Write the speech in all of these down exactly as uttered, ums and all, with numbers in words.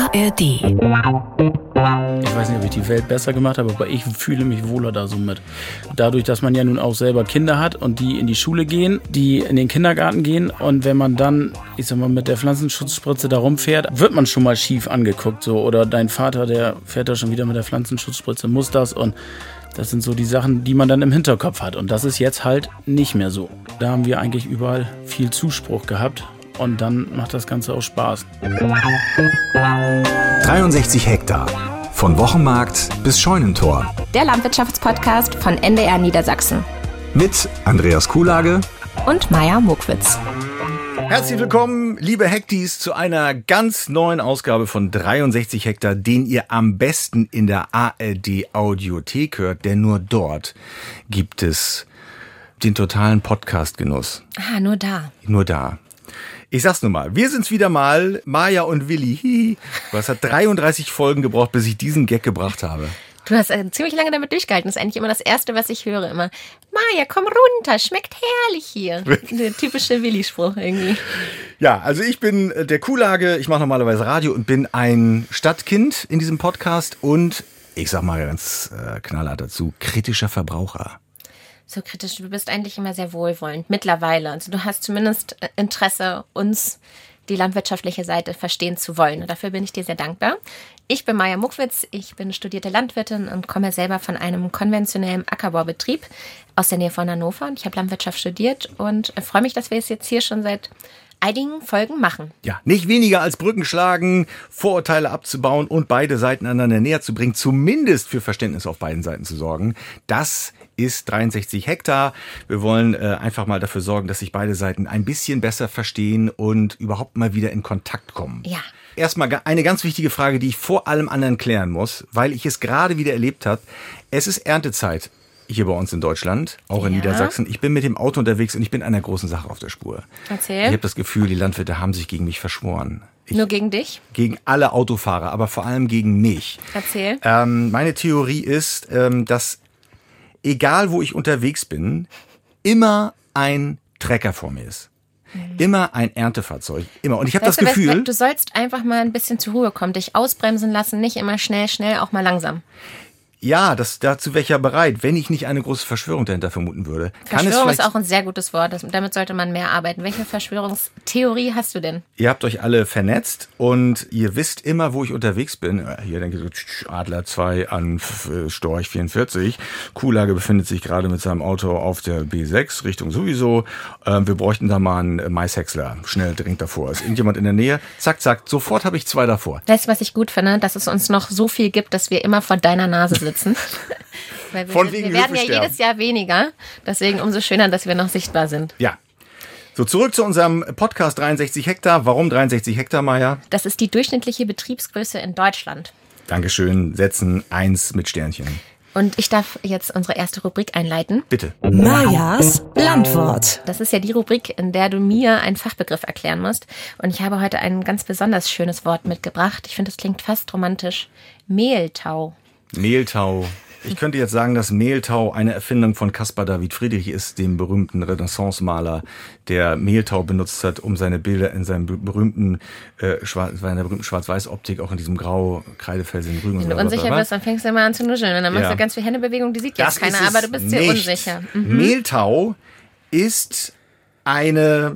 R D. Ich weiß nicht, ob ich die Welt besser gemacht habe, aber ich fühle mich wohler da so mit. Dadurch, dass man ja nun auch selber Kinder hat und die in die Schule gehen, die in den Kindergarten gehen, und wenn man dann, ich sag mal, mit der Pflanzenschutzspritze da rumfährt, wird man schon mal schief angeguckt, so. Oder dein Vater, der fährt da schon wieder mit der Pflanzenschutzspritze, muss das, und das sind so die Sachen, die man dann im Hinterkopf hat. Und das ist jetzt halt nicht mehr so. Da haben wir eigentlich überall viel Zuspruch gehabt. Und dann macht das Ganze auch Spaß. dreiundsechzig Hektar. Von Wochenmarkt bis Scheunentor. Der Landwirtschaftspodcast von N D R Niedersachsen. Mit Andreas Kuhlage und Maja Mokwitz. Herzlich willkommen, liebe Hektis, zu einer ganz neuen Ausgabe von dreiundsechzig Hektar, den ihr am besten in der A R D Audiothek hört, denn nur dort gibt es den totalen Podcast-Genuss. Ah, nur da. Nur da. Ich sag's nur mal, wir sind's wieder mal, Maja und Willi. Hihi. Das hat dreiunddreißig Folgen gebraucht, bis ich diesen Gag gebracht habe. Du hast äh, ziemlich lange damit durchgehalten. Das ist eigentlich immer das Erste, was ich höre. Immer, Maja, komm runter, schmeckt herrlich hier. Der typische Willi-Spruch irgendwie. Ja, also ich bin der Kuhlage, ich mache normalerweise Radio und bin ein Stadtkind in diesem Podcast und, ich sag mal ganz äh, knallhart dazu, kritischer Verbraucher. So kritisch, du bist eigentlich immer sehr wohlwollend, mittlerweile. Also du hast zumindest Interesse, uns die landwirtschaftliche Seite verstehen zu wollen. Und dafür bin ich dir sehr dankbar. Ich bin Maja Mokwitz, ich bin studierte Landwirtin und komme selber von einem konventionellen Ackerbaubetrieb aus der Nähe von Hannover. Und ich habe Landwirtschaft studiert und freue mich, dass wir es jetzt hier schon seit einigen Folgen machen. Ja, nicht weniger als Brücken schlagen, Vorurteile abzubauen und beide Seiten einander näher zu bringen, zumindest für Verständnis auf beiden Seiten zu sorgen. Das ist dreiundsechzig Hektar. Wir wollen äh, einfach mal dafür sorgen, dass sich beide Seiten ein bisschen besser verstehen und überhaupt mal wieder in Kontakt kommen. Ja. Erstmal eine ganz wichtige Frage, die ich vor allem anderen klären muss, weil ich es gerade wieder erlebt habe. Es ist Erntezeit hier bei uns in Deutschland, auch in ja. Niedersachsen. Ich bin mit dem Auto unterwegs und ich bin einer großen Sache auf der Spur. Erzähl. Ich habe das Gefühl, die Landwirte haben sich gegen mich verschworen. Ich, Nur gegen dich? Gegen alle Autofahrer, aber vor allem gegen mich. Erzähl. Ähm, meine Theorie ist, ähm, dass egal wo ich unterwegs bin, immer ein Trecker vor mir ist. Mhm. Immer ein Erntefahrzeug. Immer. Und ich habe das du, Gefühl... Weißt, du sollst einfach mal ein bisschen zur Ruhe kommen, dich ausbremsen lassen, nicht immer schnell, schnell, auch mal langsam. Ja, das, dazu wäre ich ja bereit, wenn ich nicht eine große Verschwörung dahinter vermuten würde. Kann Verschwörung es ist auch ein sehr gutes Wort, das, damit sollte man mehr arbeiten. Welche Verschwörungstheorie hast du denn? Ihr habt euch alle vernetzt und ihr wisst immer, wo ich unterwegs bin. Hier denke ich so, Adler zwei an Storch vierundvierzig. Kuhlage befindet sich gerade mit seinem Auto auf der B sechs, Richtung sowieso. Ähm, wir bräuchten da mal einen Maishäcksler, schnell dringend davor. Ist irgendjemand in der Nähe? Zack, zack, sofort habe ich zwei davor. Weißt du, was ich gut finde? Dass es uns noch so viel gibt, dass wir immer vor deiner Nase sitzen. Weil wir, Von wegen wir werden ja Höfesterben. jedes Jahr weniger, deswegen umso schöner, dass wir noch sichtbar sind. Ja. So, zurück zu unserem Podcast dreiundsechzig Hektar. Warum dreiundsechzig Hektar, Maja? Das ist die durchschnittliche Betriebsgröße in Deutschland. Dankeschön. Setzen eins mit Sternchen. Und ich darf jetzt unsere erste Rubrik einleiten. Bitte. Majas Landwort. Das ist ja die Rubrik, in der du mir einen Fachbegriff erklären musst. Und ich habe heute ein ganz besonders schönes Wort mitgebracht. Ich finde, das klingt fast romantisch. Mehltau. Mehltau. Ich könnte jetzt sagen, dass Mehltau eine Erfindung von Caspar David Friedrich ist, dem berühmten Renaissance-Maler, der Mehltau benutzt hat, um seine Bilder in seinem berühmten, äh, Schwarz, seiner berühmten Schwarz-Weiß-Optik auch in diesem grau kreidefelsigen Grün. Wenn du unsicher bist, dann fängst du immer an zu nuscheln und dann machst Ja. du ganz viel Händebewegungen, die sieht Das jetzt keiner, ist es aber du bist sehr nicht. unsicher. Mhm. Mehltau ist eine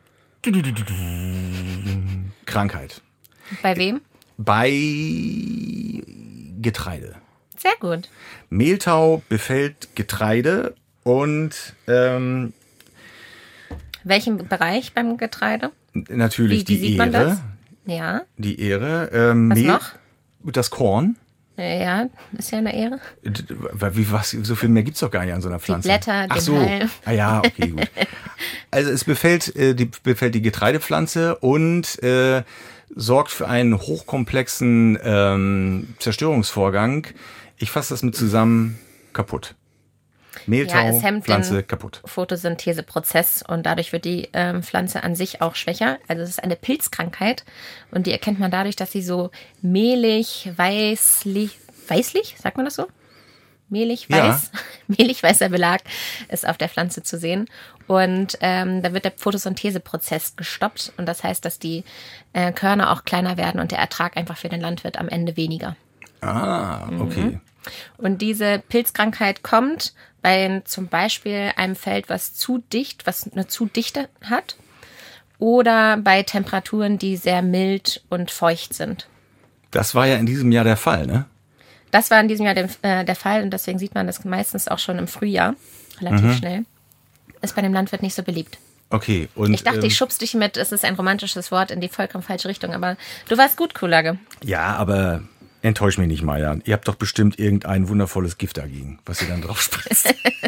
Krankheit. Bei wem? Bei Getreide. Sehr gut. Mehltau befällt Getreide und ähm, Welchen Bereich beim Getreide? natürlich Wie, wie die sieht man Ähre. das? Ja. Die Ähre. Ähm, Was Mehl, noch? Das Korn. Ja, ist ja eine Ehre. Wie, was, so viel mehr gibt's doch gar nicht an so einer Pflanze. Blätter, Ach den so. Halm. Ah ja, okay, gut. Also es befällt, äh, die, befällt die Getreidepflanze und äh, sorgt für einen hochkomplexen ähm, Zerstörungsvorgang. Ich fasse das mit zusammen, kaputt. Mehltau, Ja, es hemmt Pflanze den kaputt. Photosyntheseprozess und dadurch wird die ähm, Pflanze an sich auch schwächer. Also es ist eine Pilzkrankheit und die erkennt man dadurch, dass sie so mehlig, weißlich, weißlich, sagt man das so? mehlig-weiß. Ja. Mehlig-weißer Belag ist auf der Pflanze zu sehen. Und ähm, da wird der Photosyntheseprozess gestoppt. Und das heißt, dass die äh, Körner auch kleiner werden und der Ertrag einfach für den Landwirt am Ende weniger. Ah, okay. Mhm. Und diese Pilzkrankheit kommt bei zum Beispiel einem Feld, was zu dicht, was eine zu Dichte hat. Oder bei Temperaturen, die sehr mild und feucht sind. Das war ja in diesem Jahr der Fall, ne? Das war in diesem Jahr der, äh, der Fall und deswegen sieht man das meistens auch schon im Frühjahr, relativ mhm. schnell. Ist bei dem Landwirt nicht so beliebt. Okay. Und, ich dachte, ähm, ich schubst dich mit, es ist ein romantisches Wort, in die vollkommen falsche Richtung, aber du warst gut, Kuhlage. Ja, aber enttäusch mich nicht, Maja. Ihr habt doch bestimmt irgendein wundervolles Gift dagegen, was ihr dann drauf spritzt.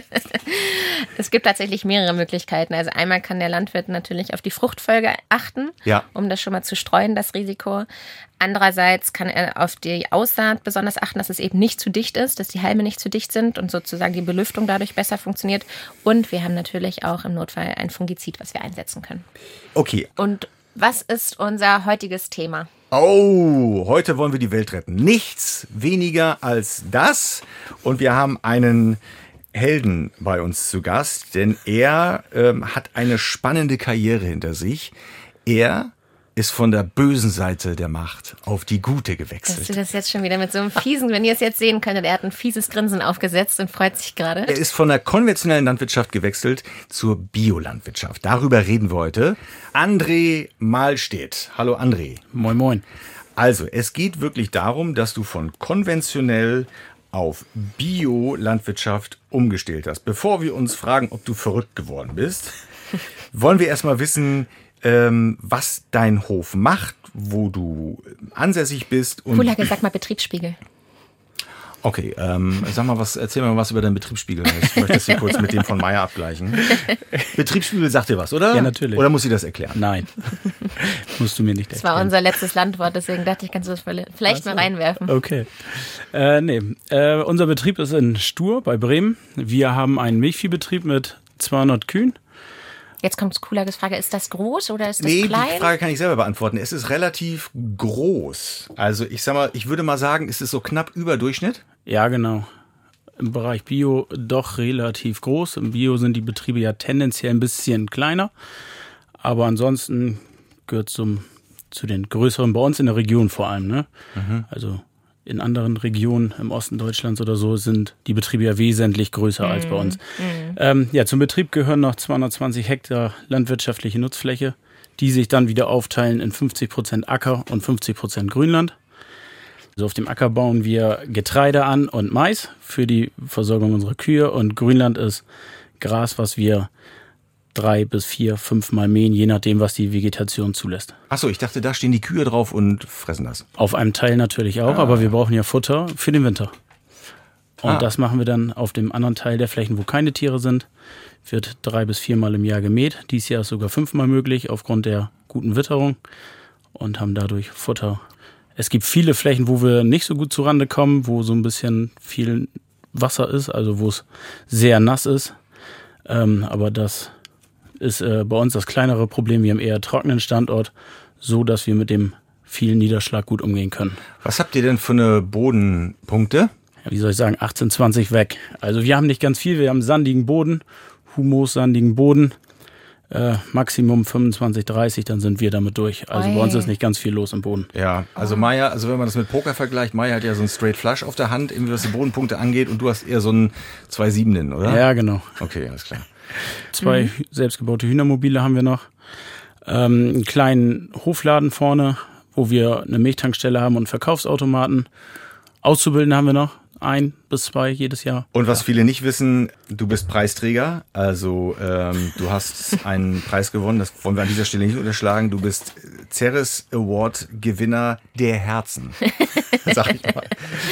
Es gibt tatsächlich mehrere Möglichkeiten. Also einmal kann der Landwirt natürlich auf die Fruchtfolge achten, ja. um das schon mal zu streuen, das Risiko. Andererseits kann er auf die Aussaat besonders achten, dass es eben nicht zu dicht ist, dass die Halme nicht zu dicht sind und sozusagen die Belüftung dadurch besser funktioniert. Und wir haben natürlich auch im Notfall ein Fungizid, was wir einsetzen können. Okay. Und was ist unser heutiges Thema? Oh, heute wollen wir die Welt retten. Nichts weniger als das. Und wir haben einen Helden bei uns zu Gast, denn er ähm, hat eine spannende Karriere hinter sich. Er ist von der bösen Seite der Macht auf die gute gewechselt. Dass du das jetzt schon wieder mit so einem fiesen, wenn ihr es jetzt sehen könntet, er hat ein fieses Grinsen aufgesetzt und freut sich gerade. Er ist von der konventionellen Landwirtschaft gewechselt zur Biolandwirtschaft. Darüber reden wir heute. André Mahlstedt. Hallo André. Moin, moin. Also, es geht wirklich darum, dass du von konventionell auf Bio-Landwirtschaft umgestellt hast. Bevor wir uns fragen, ob du verrückt geworden bist, wollen wir erstmal wissen, ähm, was dein Hof macht, wo du ansässig bist. Und Kuhlage, sag mal Betriebsspiegel. Okay, ähm, sag mal was, erzähl mal was über deinen Betriebsspiegel. Ich möchte das hier kurz mit dem von Maja abgleichen. Betriebsspiegel sagt dir was, oder? Ja, natürlich. Oder muss ich das erklären? Nein, musst du mir nicht erklären. Das war unser letztes Landwort, deswegen dachte ich, kannst du das vielleicht mal reinwerfen. Okay. Äh, nee, äh, unser Betrieb ist in Stur bei Bremen. Wir haben einen Milchviehbetrieb mit zweihundert Kühen. Jetzt kommt Kuhlages Frage, ist das groß oder ist das nee, klein? Nee, die Frage kann ich selber beantworten. Es ist relativ groß. Also ich sag mal, ich würde mal sagen, es ist so knapp über Durchschnitt. Ja, genau. Im Bereich Bio doch relativ groß. Im Bio sind die Betriebe ja tendenziell ein bisschen kleiner. Aber ansonsten gehört zum, zu den größeren bei uns in der Region vor allem. Ne? Mhm. Also in anderen Regionen im Osten Deutschlands oder so sind die Betriebe ja wesentlich größer mhm. als bei uns. Mhm. Ähm, ja, zum Betrieb gehören noch zweihundertzwanzig Hektar landwirtschaftliche Nutzfläche, die sich dann wieder aufteilen in fünfzig Prozent Acker und fünfzig Prozent Grünland. Also auf dem Acker bauen wir Getreide an und Mais für die Versorgung unserer Kühe und Grünland ist Gras, was wir drei bis vier, fünf Mal mähen, je nachdem, was die Vegetation zulässt. Achso, ich dachte, da stehen die Kühe drauf und fressen das. Auf einem Teil natürlich auch, ah. aber wir brauchen ja Futter für den Winter. Und ah. das machen wir dann auf dem anderen Teil der Flächen, wo keine Tiere sind. Wird drei bis viermal im Jahr gemäht. Dieses Jahr ist sogar fünfmal möglich aufgrund der guten Witterung und haben dadurch Futter. Es gibt viele Flächen, wo wir nicht so gut zurande kommen, wo so ein bisschen viel Wasser ist, also wo es sehr nass ist. Ähm, aber das ist äh, bei uns das kleinere Problem. Wir haben eher trockenen Standort, so dass wir mit dem vielen Niederschlag gut umgehen können. Was habt ihr denn für eine Bodenpunkte? Ja, wie soll ich sagen, achtzehn, zwanzig weg. Also wir haben nicht ganz viel, wir haben sandigen Boden, humussandigen Boden, äh, Maximum fünfundzwanzig, dreißig, dann sind wir damit durch. Also Oi. Bei uns ist nicht ganz viel los im Boden. Ja, also Maja, also wenn man das mit Poker vergleicht, Maja hat ja so ein Straight Flush auf der Hand, irgendwie was die Bodenpunkte angeht und du hast eher so einen zwei sieben, oder? Ja, genau. Okay, alles klar. Zwei mhm. selbstgebaute Hühnermobile haben wir noch. Ähm, einen kleinen Hofladen vorne, wo wir eine Milchtankstelle haben und einen Verkaufsautomaten. Auszubildende haben wir noch. Ein bis zwei jedes Jahr. Und was viele nicht wissen, du bist Preisträger. Also ähm, du hast einen Preis gewonnen. Das wollen wir an dieser Stelle nicht unterschlagen. Du bist Ceres Award Gewinner der Herzen. Sag ich mal.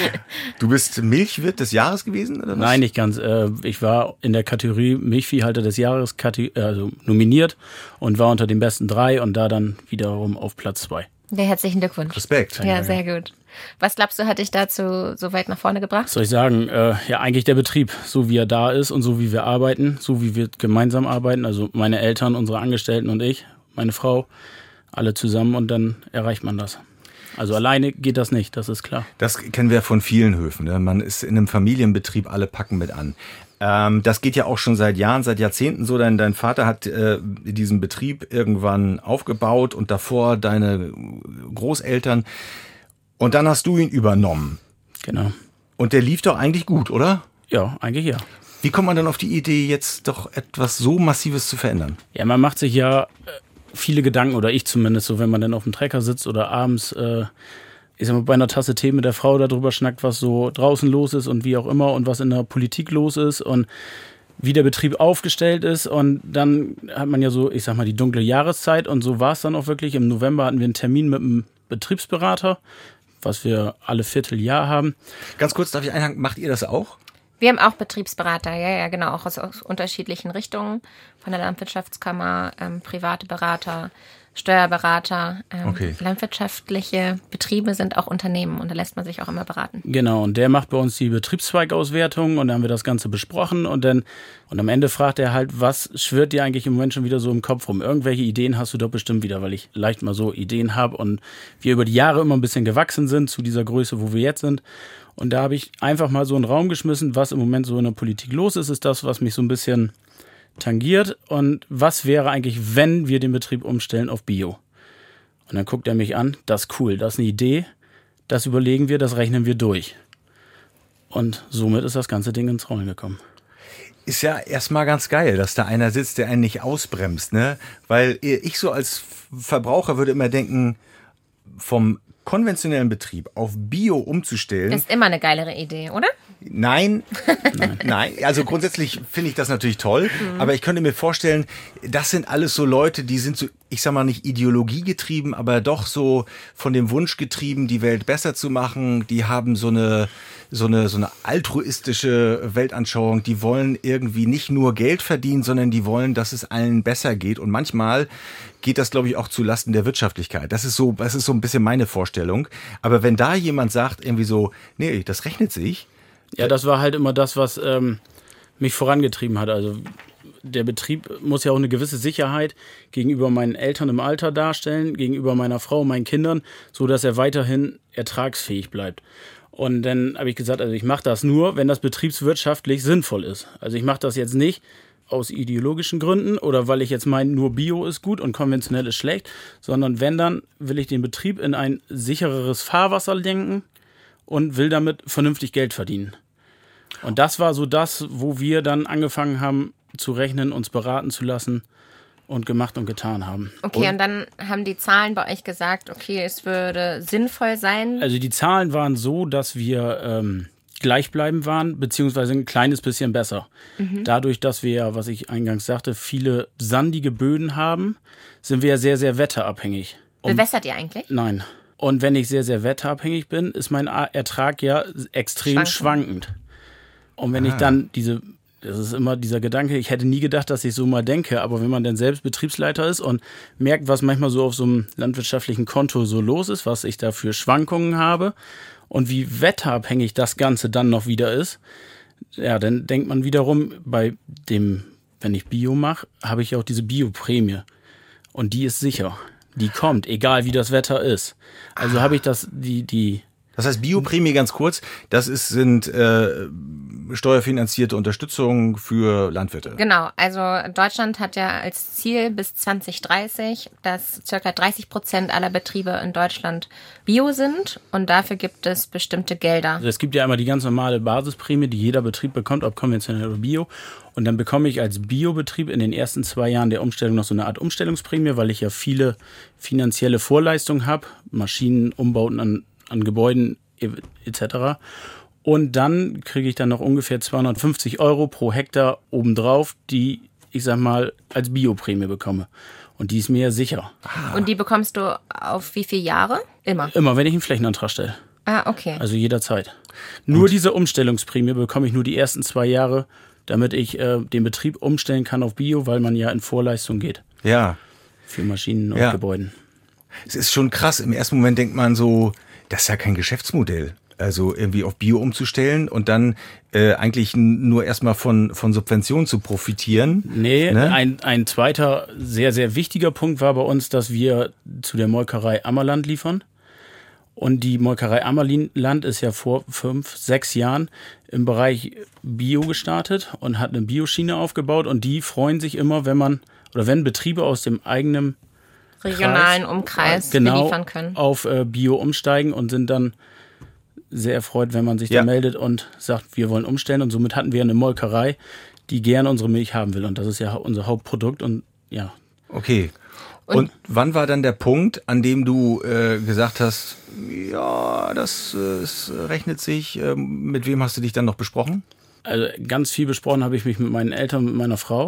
Du bist Milchwirt des Jahres gewesen, oder was? Nein, nicht ganz. Ich war in der Kategorie Milchviehhalter des Jahres also nominiert und war unter den besten drei und da dann wiederum auf Platz zwei. Ja, herzlichen Glückwunsch. Respekt. Ja, sehr gut. Was glaubst du, hat dich dazu so weit nach vorne gebracht? Was soll ich sagen? Äh, ja, eigentlich der Betrieb, so wie er da ist und so wie wir arbeiten, so wie wir gemeinsam arbeiten. Also meine Eltern, unsere Angestellten und ich, meine Frau, alle zusammen und dann erreicht man das. Also alleine geht das nicht, das ist klar. Das kennen wir von vielen Höfen. Ne? Man ist in einem Familienbetrieb, alle packen mit an. Ähm, das geht ja auch schon seit Jahren, seit Jahrzehnten so. Dein, dein Vater hat äh, diesen Betrieb irgendwann aufgebaut und davor deine Großeltern. Und dann hast du ihn übernommen. Genau. Und der lief doch eigentlich gut, oder? Ja, eigentlich ja. Wie kommt man dann auf die Idee, jetzt doch etwas so Massives zu verändern? Ja, man macht sich ja viele Gedanken, oder ich zumindest, so wenn man dann auf dem Trecker sitzt oder abends, äh, ich sag mal, bei einer Tasse Tee mit der Frau darüber schnackt, was so draußen los ist und wie auch immer und was in der Politik los ist und wie der Betrieb aufgestellt ist. Und dann hat man ja so, ich sag mal, die dunkle Jahreszeit und so war es dann auch wirklich. Im November hatten wir einen Termin mit einem Betriebsberater, was wir alle Vierteljahr haben. Ganz kurz, darf ich einhaken, macht ihr das auch? Wir haben auch Betriebsberater, ja, ja, genau, auch aus, aus unterschiedlichen Richtungen, von der Landwirtschaftskammer, ähm, private Berater, Steuerberater. Ähm, okay. Landwirtschaftliche Betriebe sind auch Unternehmen und da lässt man sich auch immer beraten. Genau, und der macht bei uns die Betriebszweigauswertung und dann haben wir das Ganze besprochen und dann und am Ende fragt er halt, was schwirrt dir eigentlich im Moment schon wieder so im Kopf rum? Irgendwelche Ideen hast du doch bestimmt wieder, weil ich leicht mal so Ideen habe und wir über die Jahre immer ein bisschen gewachsen sind zu dieser Größe, wo wir jetzt sind. Und da habe ich einfach mal so einen Raum geschmissen, was im Moment so in der Politik los ist, ist das, was mich so ein bisschen tangiert. Und was wäre eigentlich, wenn wir den Betrieb umstellen auf Bio? Und dann guckt er mich an, das ist cool, das ist eine Idee, das überlegen wir, das rechnen wir durch. Und somit ist das ganze Ding ins Rollen gekommen. Ist ja erstmal ganz geil, dass da einer sitzt, der einen nicht ausbremst, ne? Weil ich so als Verbraucher würde immer denken, vom konventionellen Betrieb auf Bio umzustellen. Das ist immer eine geilere Idee, oder? Nein, nein, nein. Also grundsätzlich finde ich das natürlich toll, mhm. aber ich könnte mir vorstellen, das sind alles so Leute, die sind so, ich sag mal nicht ideologiegetrieben, aber doch so von dem Wunsch getrieben, die Welt besser zu machen. Die haben so eine so eine so eine altruistische Weltanschauung. Die wollen irgendwie nicht nur Geld verdienen, sondern die wollen, dass es allen besser geht. Und manchmal geht das, glaube ich, auch zu Lasten der Wirtschaftlichkeit. Das ist so, das ist so ein bisschen meine Vorstellung. Aber wenn da jemand sagt, irgendwie so, nee, das rechnet sich. Ja, das war halt immer das, was ähm, mich vorangetrieben hat. Also der Betrieb muss ja auch eine gewisse Sicherheit gegenüber meinen Eltern im Alter darstellen, gegenüber meiner Frau, meinen Kindern, so dass er weiterhin ertragsfähig bleibt. Und dann habe ich gesagt, also ich mache das nur, wenn das betriebswirtschaftlich sinnvoll ist. Also ich mache das jetzt nicht aus ideologischen Gründen oder weil ich jetzt meine, nur Bio ist gut und konventionell ist schlecht, sondern wenn, dann will ich den Betrieb in ein sichereres Fahrwasser lenken und will damit vernünftig Geld verdienen. Und das war so das, wo wir dann angefangen haben zu rechnen, uns beraten zu lassen und gemacht und getan haben. Okay, und, und dann haben die Zahlen bei euch gesagt, okay, es würde sinnvoll sein. Also die Zahlen waren so, dass wir ähm, gleichbleibend waren, beziehungsweise ein kleines bisschen besser. Mhm. Dadurch, dass wir ja, was ich eingangs sagte, viele sandige Böden haben, sind wir ja sehr, sehr wetterabhängig. Und bewässert ihr eigentlich? Nein. Und wenn ich sehr, sehr wetterabhängig bin, ist mein Ertrag ja extrem schwankend. Und wenn ah. ich dann diese, das ist immer dieser Gedanke, ich hätte nie gedacht, dass ich so mal denke, aber wenn man dann selbst Betriebsleiter ist und merkt, was manchmal so auf so einem landwirtschaftlichen Konto so los ist, was ich da für Schwankungen habe und wie wetterabhängig das Ganze dann noch wieder ist, ja, dann denkt man wiederum, bei dem, wenn ich Bio mache, habe ich auch diese Bioprämie. Und die ist sicher. Die kommt, egal wie das Wetter ist. Also ah. habe ich das, die, die. Das heißt, Bioprämie ganz kurz, das ist, sind äh, steuerfinanzierte Unterstützung für Landwirte. Genau, also Deutschland hat ja als Ziel bis zwanzig dreißig, dass circa dreißig Prozent aller Betriebe in Deutschland Bio sind und dafür gibt es bestimmte Gelder. Also es gibt ja einmal die ganz normale Basisprämie, die jeder Betrieb bekommt, ob konventionell oder Bio. Und dann bekomme ich als Biobetrieb in den ersten zwei Jahren der Umstellung noch so eine Art Umstellungsprämie, weil ich ja viele finanzielle Vorleistungen habe, Maschinen, Umbauten an, an Gebäuden et cetera. Und dann kriege ich dann noch ungefähr zweihundertfünfzig Euro pro Hektar obendrauf, die ich sag mal als Bioprämie bekomme. Und die ist mir ja sicher. Und die bekommst du auf wie viele Jahre? Immer? Immer, wenn ich einen Flächenantrag stelle. Ah, okay. Also jederzeit. Nur Und? diese Umstellungsprämie bekomme ich nur die ersten zwei Jahre, damit ich äh, den Betrieb umstellen kann auf Bio, weil man ja in Vorleistung geht. Ja. Für Maschinen und ja. Gebäuden. Es ist schon krass. Im ersten Moment denkt man so, das ist ja kein Geschäftsmodell. Also irgendwie auf Bio umzustellen und dann äh, eigentlich nur erstmal von, von Subventionen zu profitieren. Nee, ne? ein, ein zweiter sehr, sehr wichtiger Punkt war bei uns, dass wir zu der Molkerei Ammerland liefern. Und die Molkerei Ammerland ist ja vor fünf, sechs Jahren im Bereich Bio gestartet und hat eine Bioschiene aufgebaut. Und die freuen sich immer, wenn man, oder wenn Betriebe aus dem eigenen regionalen Kreis, Umkreis genau, beliefern können. Auf äh, Bio umsteigen und sind dann sehr erfreut, wenn man sich Ja. da meldet und sagt, wir wollen umstellen. Und somit hatten wir eine Molkerei, die gerne unsere Milch haben will. Und das ist ja unser Hauptprodukt. Und ja. Okay. Und, und wann war dann der Punkt, an dem du äh, gesagt hast, ja, das, äh, das rechnet sich, äh, mit wem hast du dich dann noch besprochen? Also ganz viel besprochen habe ich mich mit meinen Eltern und mit meiner Frau,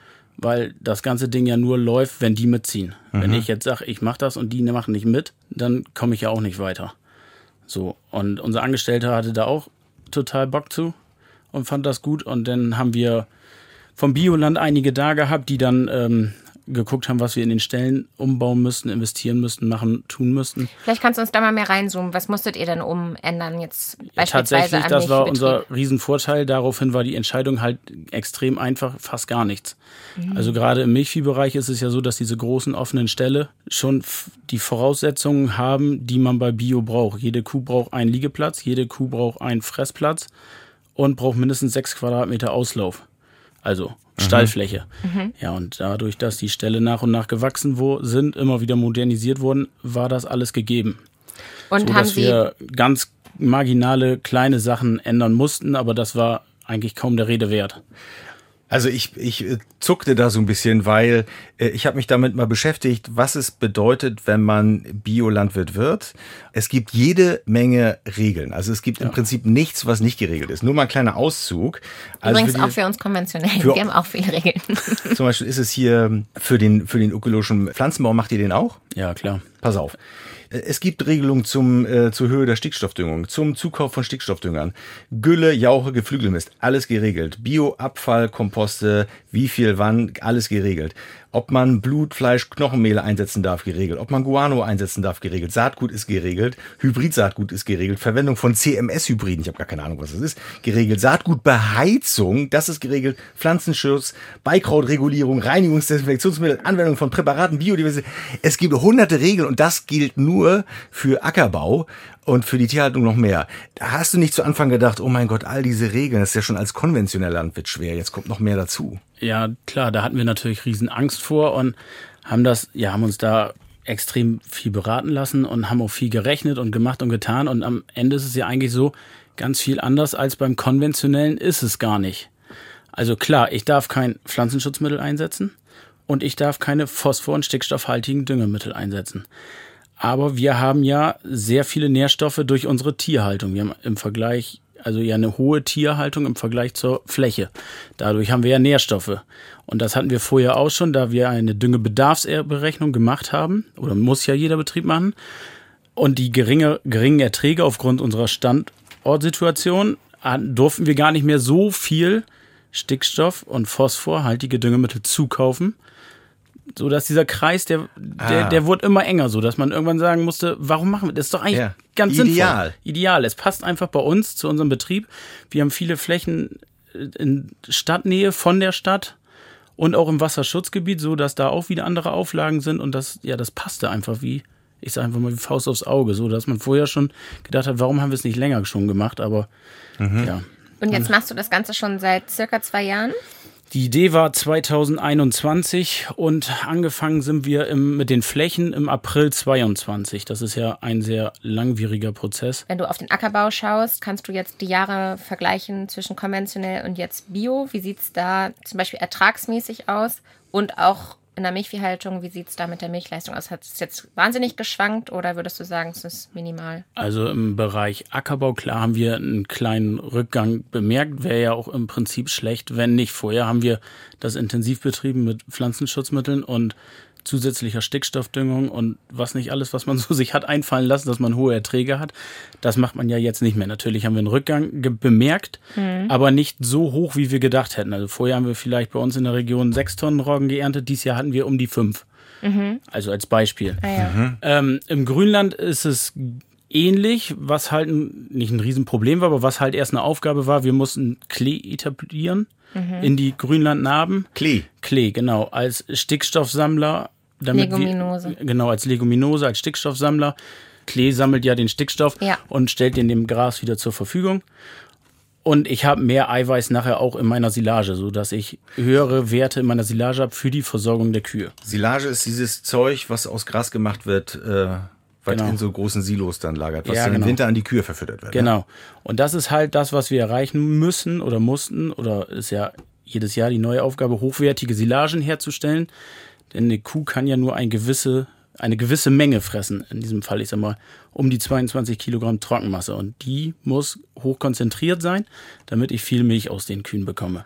weil das ganze Ding ja nur läuft, wenn die mitziehen. Mhm. Wenn ich jetzt sage, ich mache das und die machen nicht mit, dann komme ich ja auch nicht weiter. So, und unser Angestellter hatte da auch total Bock zu und fand das gut. Und dann haben wir vom Bioland einige da gehabt, die dann ähm, geguckt haben, was wir in den Stellen umbauen müssten, investieren müssten, machen, tun müssten. Vielleicht kannst du uns da mal mehr reinzoomen. Was musstet ihr denn umändern jetzt beispielsweise Tatsächlich, am das war Milchbetrieb? unser Riesenvorteil. Daraufhin war die Entscheidung halt extrem einfach, fast gar nichts. Mhm. Also gerade im Milchviehbereich ist es ja so, dass diese großen offenen Ställe schon die Voraussetzungen haben, die man bei Bio braucht. Jede Kuh braucht einen Liegeplatz, jede Kuh braucht einen Fressplatz und braucht mindestens sechs Quadratmeter Auslauf. Also Stallfläche. Mhm. Ja, und dadurch, dass die Ställe nach und nach gewachsen wo, sind, immer wieder modernisiert wurden, war das alles gegeben. Und so, haben dass Sie wir ganz marginale, kleine Sachen ändern mussten, aber das war eigentlich kaum der Rede wert. Also ich, ich zuckte da so ein bisschen, weil äh, ich habe mich damit mal beschäftigt, was es bedeutet, wenn man Biolandwirt wird. Es gibt jede Menge Regeln. Also es gibt ja. im Prinzip nichts, was nicht geregelt ist. Nur mal ein kleiner Auszug. Also Übrigens für die, auch für uns konventionell. Für, Wir haben auch viele Regeln. Zum Beispiel ist es hier für den, für den ökologischen Pflanzenbau, macht ihr den auch? Ja, klar. Pass auf. Es gibt Regelungen zum, äh, zur Höhe der Stickstoffdüngung, zum Zukauf von Stickstoffdüngern, Gülle, Jauche, Geflügelmist, alles geregelt. Bioabfall, Komposte, wie viel, wann, alles geregelt. Ob man Blut, Fleisch, Knochenmehle einsetzen darf, geregelt. Ob man Guano einsetzen darf, geregelt. Saatgut ist geregelt. Hybridsaatgut ist geregelt. Verwendung von C M S-Hybriden, ich habe gar keine Ahnung, was das ist, geregelt. Saatgutbeheizung, das ist geregelt. Pflanzenschutz, Beikrautregulierung, Reinigungsdesinfektionsmittel, Anwendung von Präparaten, Biodiversität. Es gibt hunderte Regeln und das gilt nur für Ackerbau und für die Tierhaltung noch mehr. Da hast du nicht zu Anfang gedacht, oh mein Gott, all diese Regeln, das ist ja schon als konventioneller Landwirt schwer. Jetzt kommt noch mehr dazu. Ja, klar, da hatten wir natürlich riesen Angst vor und haben das, ja, haben uns da extrem viel beraten lassen und haben auch viel gerechnet und gemacht und getan. Und am Ende ist es ja eigentlich so, ganz viel anders als beim konventionellen ist es gar nicht. Also klar, ich darf kein Pflanzenschutzmittel einsetzen und ich darf keine phosphor- und stickstoffhaltigen Düngemittel einsetzen. Aber wir haben ja sehr viele Nährstoffe durch unsere Tierhaltung. Wir haben im Vergleich, also ja eine hohe Tierhaltung im Vergleich zur Fläche. Dadurch haben wir ja Nährstoffe. Und das hatten wir vorher auch schon, da wir eine Düngebedarfsberechnung gemacht haben. Oder muss ja jeder Betrieb machen. Und die geringe, geringen Erträge aufgrund unserer Standortsituation durften wir gar nicht mehr so viel Stickstoff- und phosphorhaltige Düngemittel zukaufen. So dass dieser Kreis, der, der, ah. der wurde immer enger, so dass man irgendwann sagen musste, warum machen wir das? Das ist doch eigentlich ja. ganz Ideal. sinnvoll. Ideal. Es passt einfach bei uns zu unserem Betrieb. Wir haben viele Flächen in Stadtnähe von der Stadt und auch im Wasserschutzgebiet, so dass da auch wieder andere Auflagen sind und das, ja, das passte einfach wie, ich sage einfach mal wie Faust aufs Auge, so dass man vorher schon gedacht hat, warum haben wir es nicht länger schon gemacht, aber mhm. ja. Und jetzt machst du das Ganze schon seit circa zwei Jahren? Die Idee war zweitausendeinundzwanzig und angefangen sind wir im, mit den Flächen im April zweiundzwanzig. Das ist ja ein sehr langwieriger Prozess. Wenn du auf den Ackerbau schaust, kannst du jetzt die Jahre vergleichen zwischen konventionell und jetzt Bio. Wie sieht es da zum Beispiel ertragsmäßig aus? Und auch in der Milchviehhaltung, wie sieht es da mit der Milchleistung aus? Hat es jetzt wahnsinnig geschwankt oder würdest du sagen, es ist minimal? Also im Bereich Ackerbau, klar, haben wir einen kleinen Rückgang bemerkt. Wäre ja auch im Prinzip schlecht, wenn nicht. Vorher haben wir das intensiv betrieben mit Pflanzenschutzmitteln und zusätzlicher Stickstoffdüngung und was nicht alles, was man so sich hat einfallen lassen, dass man hohe Erträge hat. Das macht man ja jetzt nicht mehr. Natürlich haben wir einen Rückgang ge- bemerkt, mhm. aber nicht so hoch, wie wir gedacht hätten. Also vorher haben wir vielleicht bei uns in der Region sechs Tonnen Roggen geerntet. Dieses Jahr hatten wir um die fünf. Mhm. Also als Beispiel. Ah, ja. mhm. ähm, Im Grünland ist es ähnlich, was halt ein, nicht ein Riesenproblem war, aber was halt erst eine Aufgabe war. Wir mussten Klee etablieren. Mhm. In die Grünlandnarben. Klee. Klee, genau. Als Stickstoffsammler. Damit Leguminose. Wir, genau, als Leguminose, als Stickstoffsammler. Klee sammelt ja den Stickstoff Ja. und stellt den dem Gras wieder zur Verfügung. Und ich habe mehr Eiweiß nachher auch in meiner Silage, sodass ich höhere Werte in meiner Silage habe für die Versorgung der Kühe. Silage ist dieses Zeug, was aus Gras gemacht wird, äh, was Genau. in so großen Silos dann lagert, was Ja, dann genau. im Winter an die Kühe verfüttert wird. Genau. Und das ist halt das, was wir erreichen müssen oder mussten, oder ist ja jedes Jahr die neue Aufgabe, hochwertige Silagen herzustellen. Denn eine Kuh kann ja nur ein gewisse, eine gewisse Menge fressen. In diesem Fall, ich sag mal, um die zweiundzwanzig Kilogramm Trockenmasse. Und die muss hochkonzentriert sein, damit ich viel Milch aus den Kühen bekomme.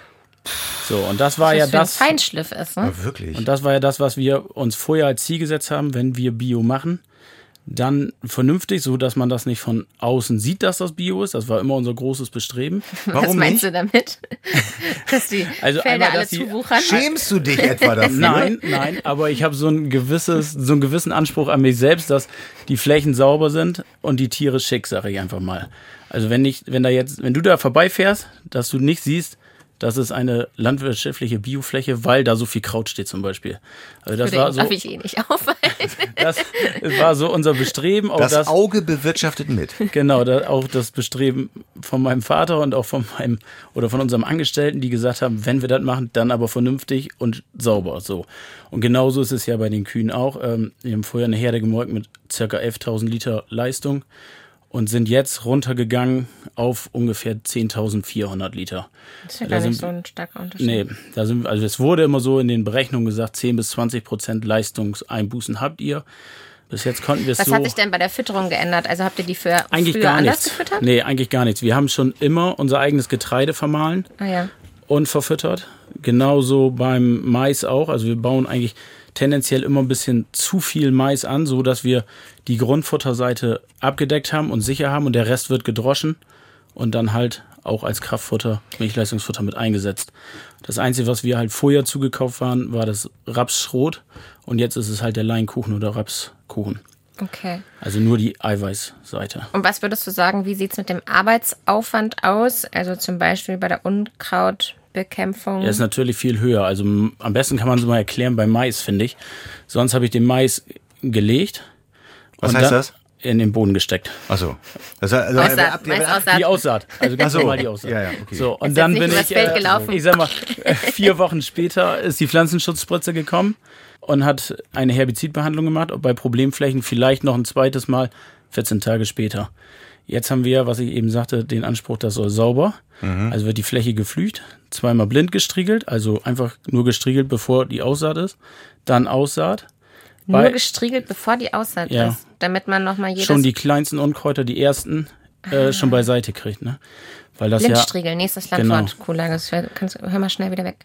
So, und das war Was ja für ein das. Feinschliff ist, ne? Ja, wirklich. Und das war ja das, was wir uns vorher als Ziel gesetzt haben, wenn wir Bio machen, dann vernünftig, so dass man das nicht von außen sieht, dass das Bio ist. Das war immer unser großes Bestreben. Warum Was meinst nicht? du damit? Dass die Also Felder einmal, alle dass die- zuwuchern? Schämst du dich etwa dafür? Nein, nein, aber ich habe so ein gewisses, so einen gewissen Anspruch an mich selbst, dass die Flächen sauber sind und die Tiere schick, sage ich einfach mal. Also wenn ich, wenn da jetzt, wenn du da vorbeifährst, dass du nicht siehst, das ist eine landwirtschaftliche Biofläche, weil da so viel Kraut steht zum Beispiel. Also das Für war den so, darf ich eh nicht auffallen. das war so unser Bestreben, auch Das, das, Auge bewirtschaftet mit. genau, da, auch das Bestreben von meinem Vater und auch von meinem oder von unserem Angestellten, die gesagt haben, wenn wir das machen, dann aber vernünftig und sauber. So. Und genauso ist es ja bei den Kühen auch. Ähm, wir haben vorher eine Herde gemolken mit ca. elftausend Liter Leistung und sind jetzt runtergegangen auf ungefähr zehntausendvierhundert Liter. Das ist ja Da gar nicht sind- so ein starker Unterschied. Nee, da sind, also es wurde immer so in den Berechnungen gesagt, zehn bis zwanzig Prozent Leistungseinbußen habt ihr. Bis jetzt konnten wir es Was so... hat sich denn bei der Fütterung geändert? Also habt ihr die für Eigentlich früher gar anders nichts. gefüttert? Nee, eigentlich gar nichts. Wir haben schon immer unser eigenes Getreide vermahlen Ah ja. und verfüttert. Genauso beim Mais auch. Also wir bauen eigentlich tendenziell immer ein bisschen zu viel Mais an, so dass wir die Grundfutterseite abgedeckt haben und sicher haben und der Rest wird gedroschen und dann halt auch als Kraftfutter, Milchleistungsfutter mit eingesetzt. Das Einzige, was wir halt vorher zugekauft waren, war das Rapsschrot und jetzt ist es halt der Leinkuchen oder Rapskuchen. Okay. Also nur die Eiweißseite. Und was würdest du sagen, wie sieht es mit dem Arbeitsaufwand aus? Also zum Beispiel bei der Unkrautbekämpfung. Er ist natürlich viel höher. Also m- am besten kann man es mal erklären bei Mais, finde ich. Sonst habe ich den Mais gelegt. Was und heißt dann das? In den Boden gesteckt. Achso. Das heißt, also, Aussaat, ab- Mais ab- Aussaat. Die Aussaat. Also ganz Ach so. normal die Aussaat. Ja, ja, okay. So, und Ist dann jetzt bin nicht ich, übers Feld gelaufen. ich sag mal, äh, vier Wochen später ist die Pflanzenschutzspritze gekommen und hat eine Herbizidbehandlung gemacht. Und bei Problemflächen vielleicht noch ein zweites Mal, vierzehn Tage später. Jetzt haben wir, was ich eben sagte, den Anspruch, das soll sauber. Also wird die Fläche geflügt, zweimal blind gestriegelt, also einfach nur gestriegelt, bevor die Aussaat ist. Dann Aussaat. Nur Bei- gestriegelt, bevor die Aussaat Ja. ist. Damit man nochmal jedes... schon die kleinsten Unkräuter, die ersten, äh, schon beiseite kriegt, ne? Weil das ja Blindstriegeln, nächstes Landwort. Cool, das wär- kannst, hör mal schnell wieder weg.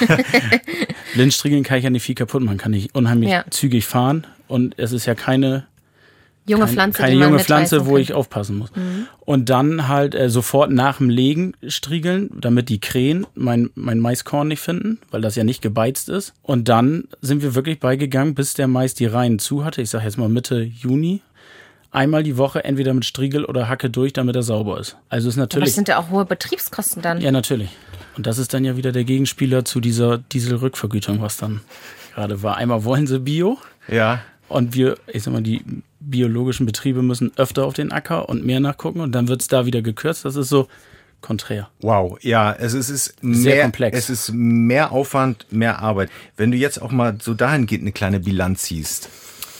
Blindstriegeln kann ich ja nicht viel kaputt machen, kann ich unheimlich Ja. zügig fahren und es ist ja keine Junge kein, Pflanze, keine die man junge Pflanze, mitreißen wo kann. ich aufpassen muss. Und dann halt äh, sofort nach dem Legen striegeln, damit die Krähen mein, mein Maiskorn nicht finden, weil das ja nicht gebeizt ist. Und dann sind wir wirklich beigegangen, bis der Mais die Reihen zu hatte. Ich sage jetzt mal Mitte Juni. Einmal die Woche entweder mit Striegel oder Hacke durch, damit er sauber ist. Also ist Aber natürlich... das sind ja auch hohe Betriebskosten dann. Ja, natürlich. Und das ist dann ja wieder der Gegenspieler zu dieser Dieselrückvergütung, was dann gerade war. Einmal wollen sie Bio Ja. und wir, ich sag mal, die biologischen Betriebe müssen öfter auf den Acker und mehr nachgucken und dann wird es da wieder gekürzt. Das ist so konträr. Wow, ja, es ist, es ist Sehr mehr, komplex. Es ist mehr Aufwand, mehr Arbeit. Wenn du jetzt auch mal so dahingehend eine kleine Bilanz ziehst,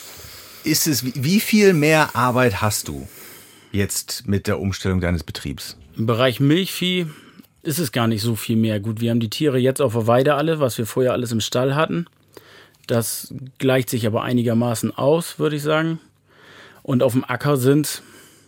ist es, wie- wie viel mehr Arbeit hast du jetzt mit der Umstellung deines Betriebs? Im Bereich Milchvieh ist es gar nicht so viel mehr. Gut, wir haben die Tiere jetzt auf der Weide alle, was wir vorher alles im Stall hatten. Das gleicht sich aber einigermaßen aus, würde ich sagen. Und auf dem Acker sind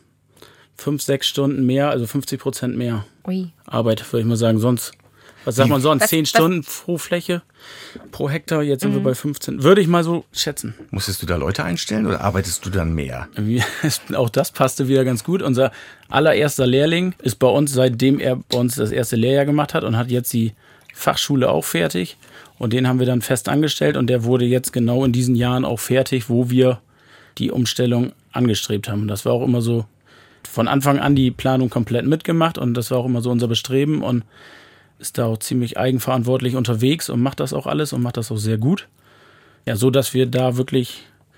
fünf, sechs Stunden mehr, also fünfzig Prozent mehr Ui. Arbeit, würde ich mal sagen. Sonst, was sagt man sonst? Was- zehn was- Stunden pro Fläche, pro Hektar. Jetzt sind wir bei fünfzehn. Würde ich mal so schätzen. Musstest du da Leute einstellen oder arbeitest du dann mehr? Wie- Auch das passte wieder ganz gut. Unser allererster Lehrling ist bei uns, seitdem er bei uns das erste Lehrjahr gemacht hat und hat jetzt die Fachschule auch fertig. Und den haben wir dann fest angestellt und der wurde jetzt genau in diesen Jahren auch fertig, wo wir die Umstellung angestrebt haben. Und das war auch immer so von Anfang an die Planung komplett mitgemacht und das war auch immer so unser Bestreben und ist da auch ziemlich eigenverantwortlich unterwegs und macht das auch alles und macht das auch sehr gut. Ja, so dass wir da wirklich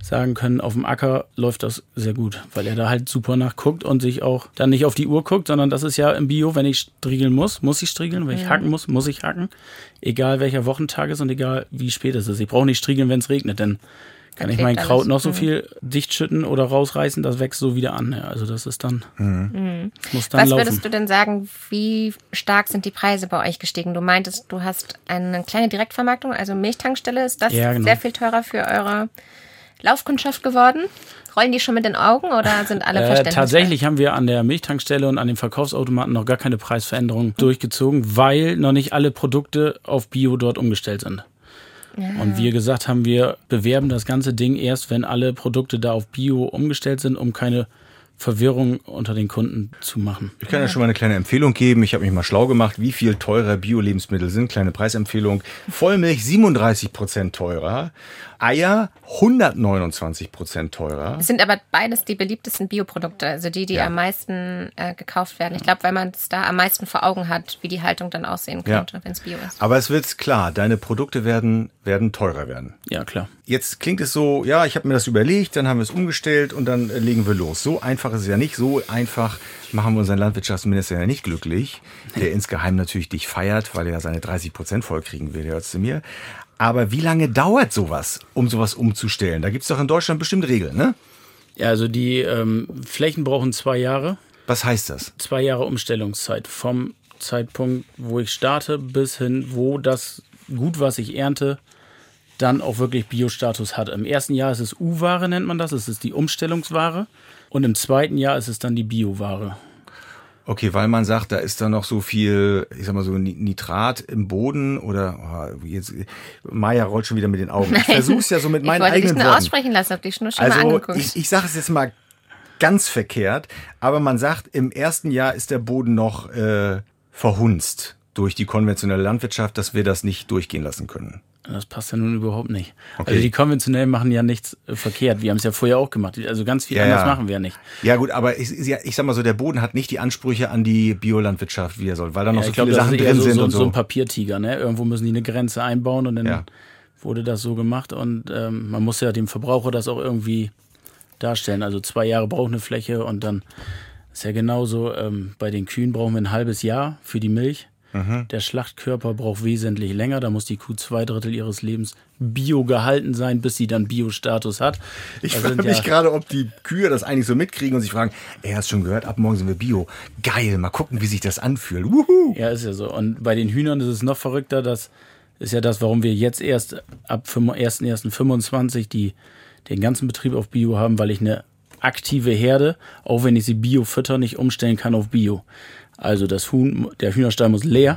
sagen können, auf dem Acker läuft das sehr gut, weil er da halt super nachguckt und sich auch dann nicht auf die Uhr guckt, sondern das ist ja im Bio, wenn ich striegeln muss, muss ich striegeln, wenn ich hacken muss, muss ich hacken. Egal welcher Wochentag ist und egal wie spät es ist. Ich brauche nicht striegeln, wenn es regnet, denn kann ich mein Kraut noch so viel dicht schütten oder rausreißen, das wächst so wieder an. Ja, also das ist dann, mhm. muss dann Was laufen. würdest du denn sagen, wie stark sind die Preise bei euch gestiegen? Du meintest, du hast eine kleine Direktvermarktung, also Milchtankstelle. Ist das ja, genau. sehr viel teurer für eure Laufkundschaft geworden? Rollen die schon mit den Augen oder sind alle äh, verständlich? Tatsächlich haben wir an der Milchtankstelle und an den Verkaufsautomaten noch gar keine Preisveränderung durchgezogen, weil noch nicht alle Produkte auf Bio dort umgestellt sind. Ja. Und wir gesagt haben, wir bewerben das ganze Ding erst, wenn alle Produkte da auf Bio umgestellt sind, um keine Verwirrung unter den Kunden zu machen. Ich kann ja schon mal eine kleine Empfehlung geben. Ich habe mich mal schlau gemacht, wie viel teurer Bio-Lebensmittel sind. Kleine Preisempfehlung. Vollmilch siebenunddreißig Prozent teurer. Eier hundertneunundzwanzig Prozent teurer. Es sind aber beides die beliebtesten Bioprodukte, also die, die ja. am meisten äh, gekauft werden. Ich glaube, weil man es da am meisten vor Augen hat, wie die Haltung dann aussehen könnte, ja. wenn es Bio ist. Aber es wird klar, deine Produkte werden, werden teurer werden. Ja, klar. Jetzt klingt es so, ja, ich habe mir das überlegt, dann haben wir es umgestellt und dann äh, legen wir los. So einfach ist es ja nicht. So einfach machen wir unseren Landwirtschaftsminister ja nicht glücklich, der insgeheim natürlich dich feiert, weil er seine dreißig Prozent vollkriegen will, hörst du mir. Aber wie lange dauert sowas, um sowas umzustellen? Da gibt es doch in Deutschland bestimmt Regeln, ne? Ja, also die ähm, Flächen brauchen zwei Jahre. Was heißt das? Zwei Jahre Umstellungszeit. Vom Zeitpunkt, wo ich starte, bis hin, wo das Gut, was ich ernte, dann auch wirklich Biostatus hat. Im ersten Jahr ist es U-Ware, nennt man das. Es ist die Umstellungsware. Und im zweiten Jahr ist es dann die Bioware. Okay, weil man sagt, da ist da noch so viel, ich sag mal so Nitrat im Boden oder oh, jetzt Maja rollt schon wieder mit den Augen. Ich versuch's ja so mit meinen eigenen Worten. Ich wollte dich nur aussprechen lassen, hab dich schon, schon also, mal angeguckt. Ich, ich sage es jetzt mal ganz verkehrt, aber man sagt, im ersten Jahr ist der Boden noch äh, verhunzt durch die konventionelle Landwirtschaft, dass wir das nicht durchgehen lassen können. Das passt ja nun überhaupt nicht. Okay. Also die konventionellen machen ja nichts äh, verkehrt. Wir haben es ja vorher auch gemacht. Also ganz viel ja, anders ja. machen wir ja nicht. Ja gut, aber ich, ich sag mal so, der Boden hat nicht die Ansprüche an die Biolandwirtschaft, wie er soll, weil da noch ja, so glaub, viele Sachen drin so, sind so, und so. so ein Papiertiger, ne? Irgendwo müssen die eine Grenze einbauen und dann ja. wurde das so gemacht. Und ähm, man muss ja dem Verbraucher das auch irgendwie darstellen. Also zwei Jahre braucht eine Fläche und dann ist ja genauso, ähm, bei den Kühen brauchen wir ein halbes Jahr für die Milch. Mhm. Der Schlachtkörper braucht wesentlich länger. Da muss die Kuh zwei Drittel ihres Lebens bio gehalten sein, bis sie dann Biostatus hat. Ich da frage mich ja gerade, ob die Kühe das eigentlich so mitkriegen und sich fragen, ey, hast schon gehört, ab morgen sind wir Bio. Geil, mal gucken, wie sich das anfühlt. Wuhu. Ja, ist ja so. Und bei den Hühnern ist es noch verrückter. Das ist ja das, warum wir jetzt erst ab erster erster fünfundzwanzig die, den ganzen Betrieb auf Bio haben, weil ich eine aktive Herde, auch wenn ich sie Bio fütter, nicht umstellen kann auf Bio. Also das Huhn, der Hühnerstall muss leer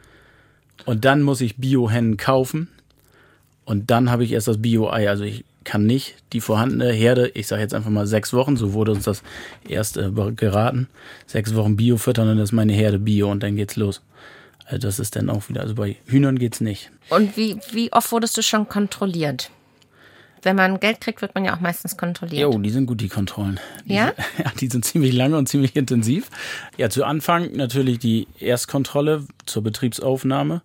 und dann muss ich Bio-Hennen kaufen und dann habe ich erst das Bio-Ei. Also ich kann nicht die vorhandene Herde, ich sage jetzt einfach mal sechs Wochen, so wurde uns das erst äh, geraten, sechs Wochen Bio füttern und dann ist meine Herde Bio und dann geht's los. Also das ist dann auch wieder, also bei Hühnern geht's nicht. Und wie, wie oft wurdest du schon kontrolliert? Wenn man Geld kriegt, wird man ja auch meistens kontrolliert. Jo, die sind gut, die Kontrollen. Die ja? Sind, ja, die sind ziemlich lange und ziemlich intensiv. Ja, zu Anfang natürlich die Erstkontrolle zur Betriebsaufnahme.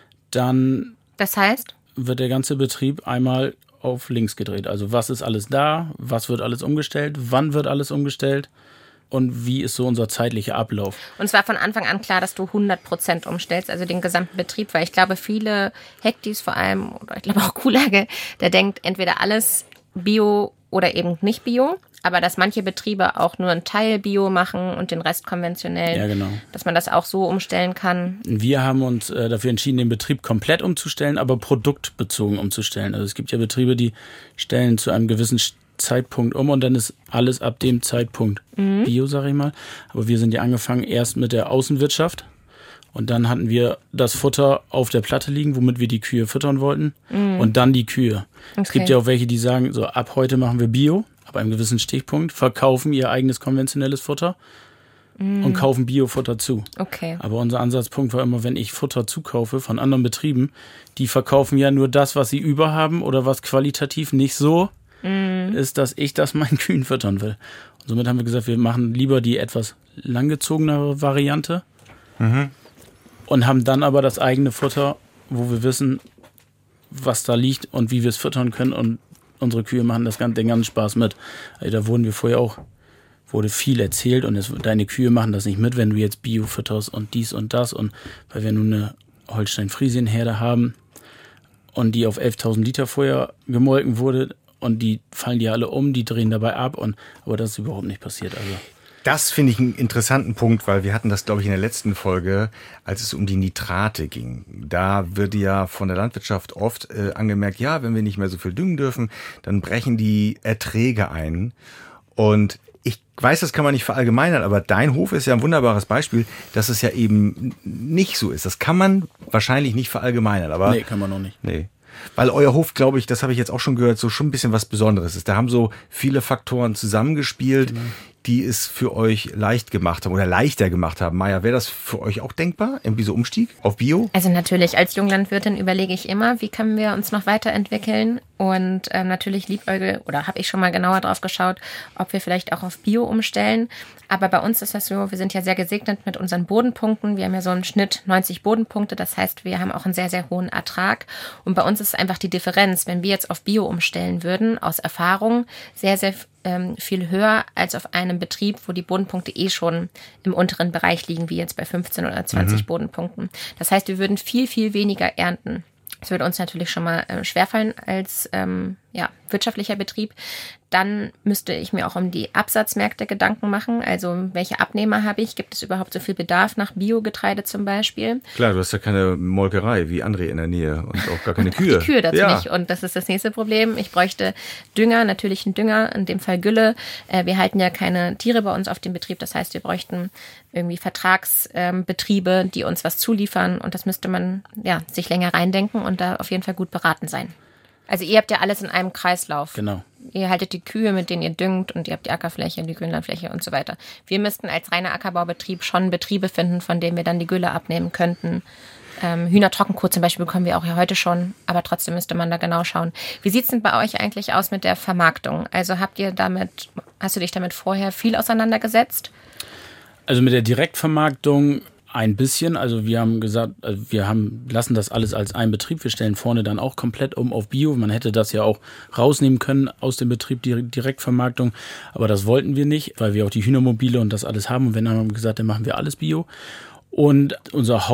Dann das heißt? Wird der ganze Betrieb einmal auf links gedreht. Also was ist alles da, was wird alles umgestellt, wann wird alles umgestellt und wie ist so unser zeitlicher Ablauf. Und es war von Anfang an klar, dass du hundert Prozent umstellst, also den gesamten Betrieb, weil ich glaube, viele Hektis vor allem, oder ich glaube auch Kuhlage, der denkt entweder alles Bio oder eben nicht Bio, aber dass manche Betriebe auch nur einen Teil Bio machen und den Rest konventionell, ja, genau. Dass man das auch so umstellen kann. Wir haben uns äh, dafür entschieden, den Betrieb komplett umzustellen, aber produktbezogen umzustellen. Also es gibt ja Betriebe, die stellen zu einem gewissen Zeitpunkt um und dann ist alles ab dem Zeitpunkt mhm. Bio, sag ich mal. Aber wir sind ja angefangen erst mit der Außenwirtschaft und dann hatten wir das Futter auf der Platte liegen, womit wir die Kühe füttern wollten mhm. und dann die Kühe. Okay. Es gibt ja auch welche, die sagen, so ab heute machen wir Bio, ab einem gewissen Stichpunkt, verkaufen ihr eigenes konventionelles Futter mhm. und kaufen Biofutter zu. Okay. Aber unser Ansatzpunkt war immer, wenn ich Futter zukaufe von anderen Betrieben, die verkaufen ja nur das, was sie überhaben oder was qualitativ nicht so Mm. ist, dass ich das meinen Kühen füttern will. Und somit haben wir gesagt, wir machen lieber die etwas langgezogenere Variante mhm. und haben dann aber das eigene Futter, wo wir wissen, was da liegt und wie wir es füttern können und unsere Kühe machen das den ganzen Spaß mit. Also da wurden wir vorher auch, wurde viel erzählt und es, deine Kühe machen das nicht mit, wenn du jetzt Bio fütterst und dies und das. Und weil wir nun eine Holstein-Friesien-Herde haben und die auf elftausend Liter vorher gemolken wurde und die fallen die alle um, die drehen dabei ab. Und aber das ist überhaupt nicht passiert. Also Das finde ich einen interessanten Punkt, weil wir hatten das, glaube ich, in der letzten Folge, als es um die Nitrate ging. Da wird ja von der Landwirtschaft oft äh, angemerkt, ja, wenn wir nicht mehr so viel düngen dürfen, dann brechen die Erträge ein. Und ich weiß, das kann man nicht verallgemeinern, aber dein Hof ist ja ein wunderbares Beispiel, dass es ja eben nicht so ist. Das kann man wahrscheinlich nicht verallgemeinern. Aber nee, kann man noch nicht. Nee. Weil euer Hof, glaube ich, das habe ich jetzt auch schon gehört, so schon ein bisschen was Besonderes ist. Da haben so viele Faktoren zusammengespielt, genau, die es für euch leicht gemacht haben oder leichter gemacht haben. Maja, wäre das für euch auch denkbar? Irgendwie so Umstieg auf Bio? Also natürlich, als Junglandwirtin überlege ich immer, wie können wir uns noch weiterentwickeln. Und ähm, natürlich liebäugel oder habe ich schon mal genauer drauf geschaut, ob wir vielleicht auch auf Bio umstellen. Aber bei uns ist das so, wir sind ja sehr gesegnet mit unseren Bodenpunkten. Wir haben ja so einen Schnitt neunzig Bodenpunkte. Das heißt, wir haben auch einen sehr, sehr hohen Ertrag. Und bei uns ist einfach die Differenz, wenn wir jetzt auf Bio umstellen würden, aus Erfahrung sehr, sehr ähm, viel höher als auf einem Betrieb, wo die Bodenpunkte eh schon im unteren Bereich liegen, wie jetzt bei fünfzehn oder zwanzig mhm. Bodenpunkten. Das heißt, wir würden viel, viel weniger ernten. Das würde uns natürlich schon mal äh, schwerfallen als ähm, ja, wirtschaftlicher Betrieb. Dann müsste ich mir auch um die Absatzmärkte Gedanken machen. Also welche Abnehmer habe ich? Gibt es überhaupt so viel Bedarf nach Biogetreide zum Beispiel? Klar, du hast ja keine Molkerei wie André in der Nähe und auch gar keine Kühe. Die Kühe dazu ja. nicht. Und das ist das nächste Problem. Ich bräuchte Dünger, natürlichen Dünger, in dem Fall Gülle. Äh, wir halten ja keine Tiere bei uns auf dem Betrieb. Das heißt, wir bräuchten irgendwie Vertragsbetriebe, ähm, die uns was zuliefern. Und das müsste man ja sich länger reindenken und da auf jeden Fall gut beraten sein. Also ihr habt ja alles in einem Kreislauf. Genau. Ihr haltet die Kühe, mit denen ihr düngt, und ihr habt die Ackerfläche, die Grünlandfläche und so weiter. Wir müssten als reiner Ackerbaubetrieb schon Betriebe finden, von denen wir dann die Gülle abnehmen könnten. Ähm, Hühnertrockenkohl zum Beispiel bekommen wir auch ja heute schon, aber trotzdem müsste man da genau schauen. Wie sieht es denn bei euch eigentlich aus mit der Vermarktung? Also habt ihr damit, hast du dich damit vorher viel auseinandergesetzt? Also mit der Direktvermarktung ein bisschen. Also wir haben gesagt, also wir haben lassen das alles als einen Betrieb. Wir stellen vorne dann auch komplett um auf Bio. Man hätte das ja auch rausnehmen können aus dem Betrieb, die Direktvermarktung. Aber das wollten wir nicht, weil wir auch die Hühnermobile und das alles haben. Und wenn, dann haben wir gesagt, dann machen wir alles Bio. Und unser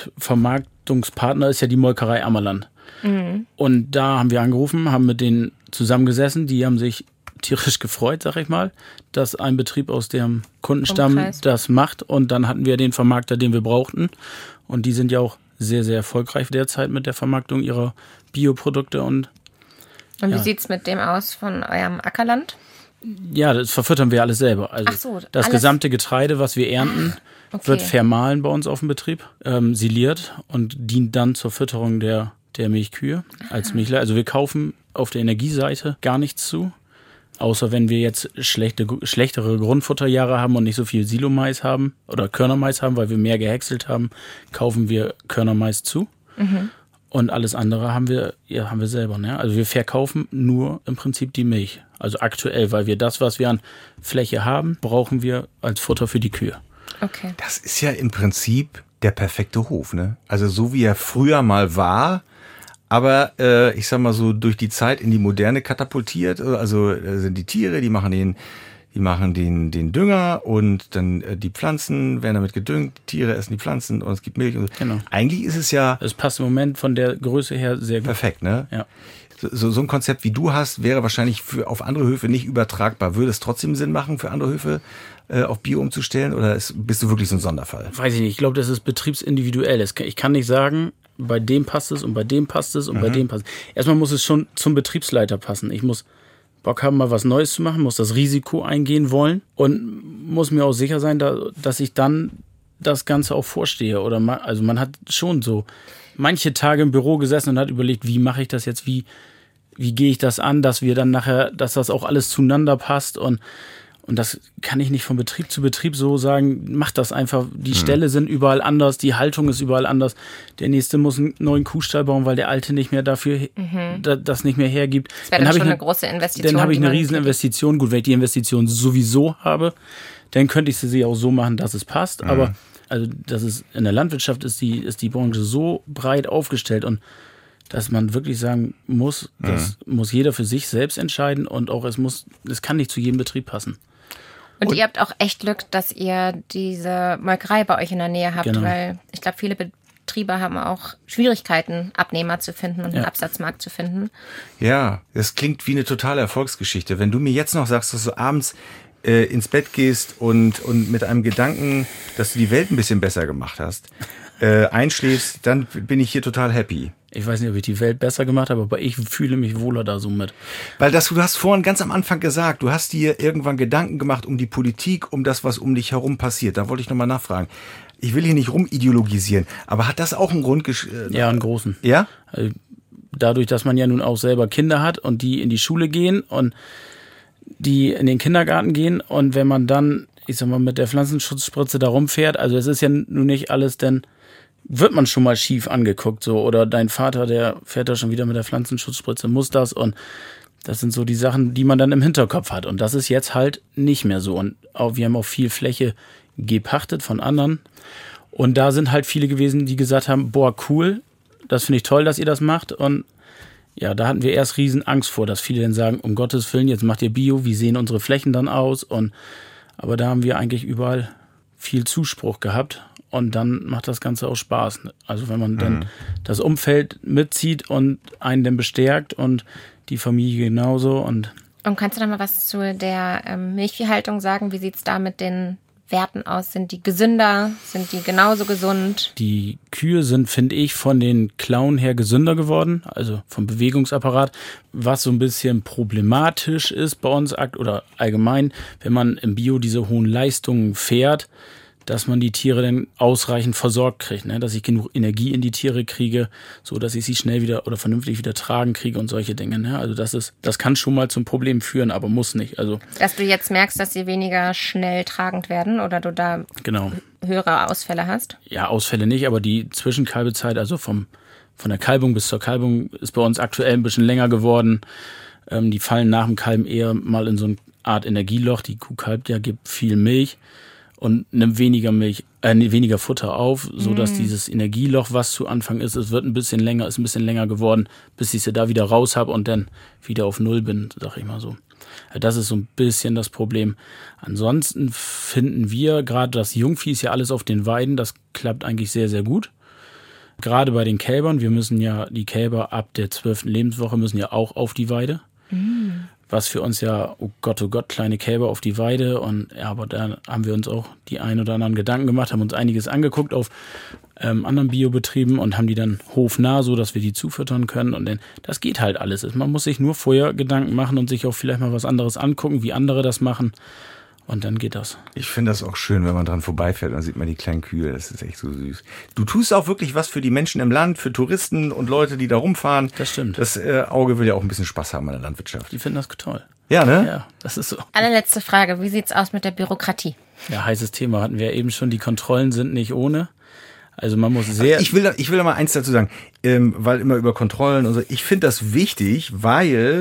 Hauptvermarktungspartner ist ja die Molkerei Ammerland. Mhm. Und da haben wir angerufen, haben mit denen zusammengesessen. Die haben sich tierisch gefreut, sag ich mal, dass ein Betrieb aus dem Kundenstamm Umkreis das macht. Und dann hatten wir den Vermarkter, den wir brauchten. Und die sind ja auch sehr, sehr erfolgreich derzeit mit der Vermarktung ihrer Bioprodukte. Und, und wie ja. sieht's mit dem aus von eurem Ackerland? Ja, das verfüttern wir alles selber. Also Ach so, das alles? gesamte Getreide, was wir ernten, ah, okay. wird vermahlen bei uns auf dem Betrieb, ähm, siliert und dient dann zur Fütterung der, der Milchkühe als Milchler. Also wir kaufen auf der Energieseite gar nichts zu. Außer wenn wir jetzt schlechte, schlechtere Grundfutterjahre haben und nicht so viel Silomais haben oder Körnermais haben, weil wir mehr gehäckselt haben, kaufen wir Körnermais zu. Mhm. Und alles andere haben wir, ja, haben wir selber. Ne? Also wir verkaufen nur im Prinzip die Milch. Also aktuell, weil wir das, was wir an Fläche haben, brauchen wir als Futter für die Kühe. Okay. Das ist ja im Prinzip der perfekte Hof, ne? Also so wie er früher mal war, aber äh, ich sag mal so durch die Zeit in die Moderne katapultiert. Also äh, sind die Tiere, die machen den, die machen den, den Dünger und dann äh, die Pflanzen werden damit gedüngt. Tiere essen die Pflanzen und es gibt Milch und so. Genau. Eigentlich ist es ja. Es passt im Moment von der Größe her sehr gut. Perfekt, ne? Ja. So, so ein Konzept wie du hast, wäre wahrscheinlich für auf andere Höfe nicht übertragbar. Würde es trotzdem Sinn machen, für andere Höfe äh, auf Bio umzustellen? Oder ist, bist du wirklich so ein Sonderfall? Weiß ich nicht. Ich glaube, das ist betriebsindividuell. Ich kann nicht sagen, bei dem passt es und bei dem passt es und mhm. bei dem passt es. Erstmal muss es schon zum Betriebsleiter passen. Ich muss Bock haben, mal was Neues zu machen, muss das Risiko eingehen wollen und muss mir auch sicher sein, dass ich dann das Ganze auch vorstehe. Oder man, also man hat schon so manche Tage im Büro gesessen und hat überlegt, wie mache ich das jetzt, wie, wie gehe ich das an, dass wir dann nachher, dass das auch alles zueinander passt und Und das kann ich nicht von Betrieb zu Betrieb so sagen, mach das einfach. Die mhm. Ställe sind überall anders, die Haltung ist überall anders. Der nächste muss einen neuen Kuhstall bauen, weil der alte nicht mehr dafür mhm. da, das nicht mehr hergibt. Das wäre dann, dann schon eine, eine große Investition. Dann habe ich eine riesen Investition. Gut, wenn ich die Investition sowieso habe, dann könnte ich sie auch so machen, dass es passt. Mhm. Aber also das ist in der Landwirtschaft ist die, ist die Branche so breit aufgestellt und dass man wirklich sagen muss, das mhm. muss jeder für sich selbst entscheiden und auch es muss, es kann nicht zu jedem Betrieb passen. Und, und ihr habt auch echt Glück, dass ihr diese Molkerei bei euch in der Nähe habt, genau. weil ich glaube, viele Betriebe haben auch Schwierigkeiten, Abnehmer zu finden und ja. einen Absatzmarkt zu finden. Ja, das klingt wie eine totale Erfolgsgeschichte. Wenn du mir jetzt noch sagst, dass du abends äh, ins Bett gehst und, und mit einem Gedanken, dass du die Welt ein bisschen besser gemacht hast, äh, einschläfst, dann bin ich hier total happy. Ich weiß nicht, ob ich die Welt besser gemacht habe, aber ich fühle mich wohler da so mit. Weil das, du hast vorhin ganz am Anfang gesagt, du hast dir irgendwann Gedanken gemacht um die Politik, um das, was um dich herum passiert. Da wollte ich nochmal nachfragen. Ich will hier nicht rumideologisieren, aber hat das auch einen Grund? Gesch- ja, einen großen. Ja? Also dadurch, dass man ja nun auch selber Kinder hat und die in die Schule gehen und die in den Kindergarten gehen und wenn man dann, ich sag mal, mit der Pflanzenschutzspritze da rumfährt, also es ist ja nun nicht alles, denn wird man schon mal schief angeguckt, so, oder dein Vater, der fährt da schon wieder mit der Pflanzenschutzspritze, muss das, und das sind so die Sachen, die man dann im Hinterkopf hat, und das ist jetzt halt nicht mehr so, und auch, wir haben auch viel Fläche gepachtet von anderen, und da sind halt viele gewesen, die gesagt haben, boah, cool, das finde ich toll, dass ihr das macht, und ja, da hatten wir erst riesen Angst vor, dass viele dann sagen, um Gottes Willen, jetzt macht ihr Bio, wie sehen unsere Flächen dann aus, und aber da haben wir eigentlich überall viel Zuspruch gehabt. Und dann macht das Ganze auch Spaß. Also wenn man mhm. dann das Umfeld mitzieht und einen dann bestärkt und die Familie genauso. Und, und kannst du da mal was zu der ähm, Milchviehhaltung sagen? Wie sieht es da mit den Werten aus? Sind die gesünder? Sind die genauso gesund? Die Kühe sind, finde ich, von den Klauen her gesünder geworden, also vom Bewegungsapparat. Was so ein bisschen problematisch ist bei uns oder allgemein, wenn man im Bio diese hohen Leistungen fährt, dass man die Tiere dann ausreichend versorgt kriegt, ne? Dass ich genug Energie in die Tiere kriege, so dass ich sie schnell wieder oder vernünftig wieder tragen kriege und solche Dinge. Ne? Also das ist, das kann schon mal zum Problem führen, aber muss nicht. Also dass du jetzt merkst, dass sie weniger schnell tragend werden oder du da genau. höhere Ausfälle hast? Ja, Ausfälle nicht, aber die Zwischenkalbezeit, also vom von der Kalbung bis zur Kalbung, ist bei uns aktuell ein bisschen länger geworden. Ähm, die fallen nach dem Kalben eher mal in so eine Art Energieloch. Die Kuh kalbt ja, gibt viel Milch und nimmt weniger Milch, äh, weniger Futter auf, so dass mm. dieses Energieloch, was zu Anfang ist, es wird ein bisschen länger, ist ein bisschen länger geworden, bis ich sie da wieder raus habe und dann wieder auf Null bin, sag ich mal so. Das ist so ein bisschen das Problem. Ansonsten finden wir, gerade das Jungvieh ist ja alles auf den Weiden, das klappt eigentlich sehr, sehr gut. Gerade bei den Kälbern, wir müssen ja, die Kälber ab der zwölften Lebenswoche müssen ja auch auf die Weide. Mm. Was für uns ja, oh Gott, oh Gott, kleine Kälber auf die Weide. Und ja, aber da haben wir uns auch die ein oder anderen Gedanken gemacht, haben uns einiges angeguckt auf ähm, anderen Biobetrieben und haben die dann hofnah, so dass wir die zufüttern können. Und dann, das geht halt alles. Man muss sich nur vorher Gedanken machen und sich auch vielleicht mal was anderes angucken, wie andere das machen. Und dann geht das. Ich finde das auch schön, wenn man dran vorbeifährt, dann sieht man die kleinen Kühe, das ist echt so süß. Du tust auch wirklich was für die Menschen im Land, für Touristen und Leute, die da rumfahren. Das stimmt. Das äh, Auge will ja auch ein bisschen Spaß haben an der Landwirtschaft. Die finden das toll. Ja, ne? Ja, das ist so. Allerletzte Frage, wie sieht's aus mit der Bürokratie? Ja, heißes Thema, hatten wir ja eben schon, die Kontrollen sind nicht ohne. Also man muss sehr... Ich will da, ich will da mal eins dazu sagen, ähm, weil immer über Kontrollen und so, ich finde das wichtig, weil...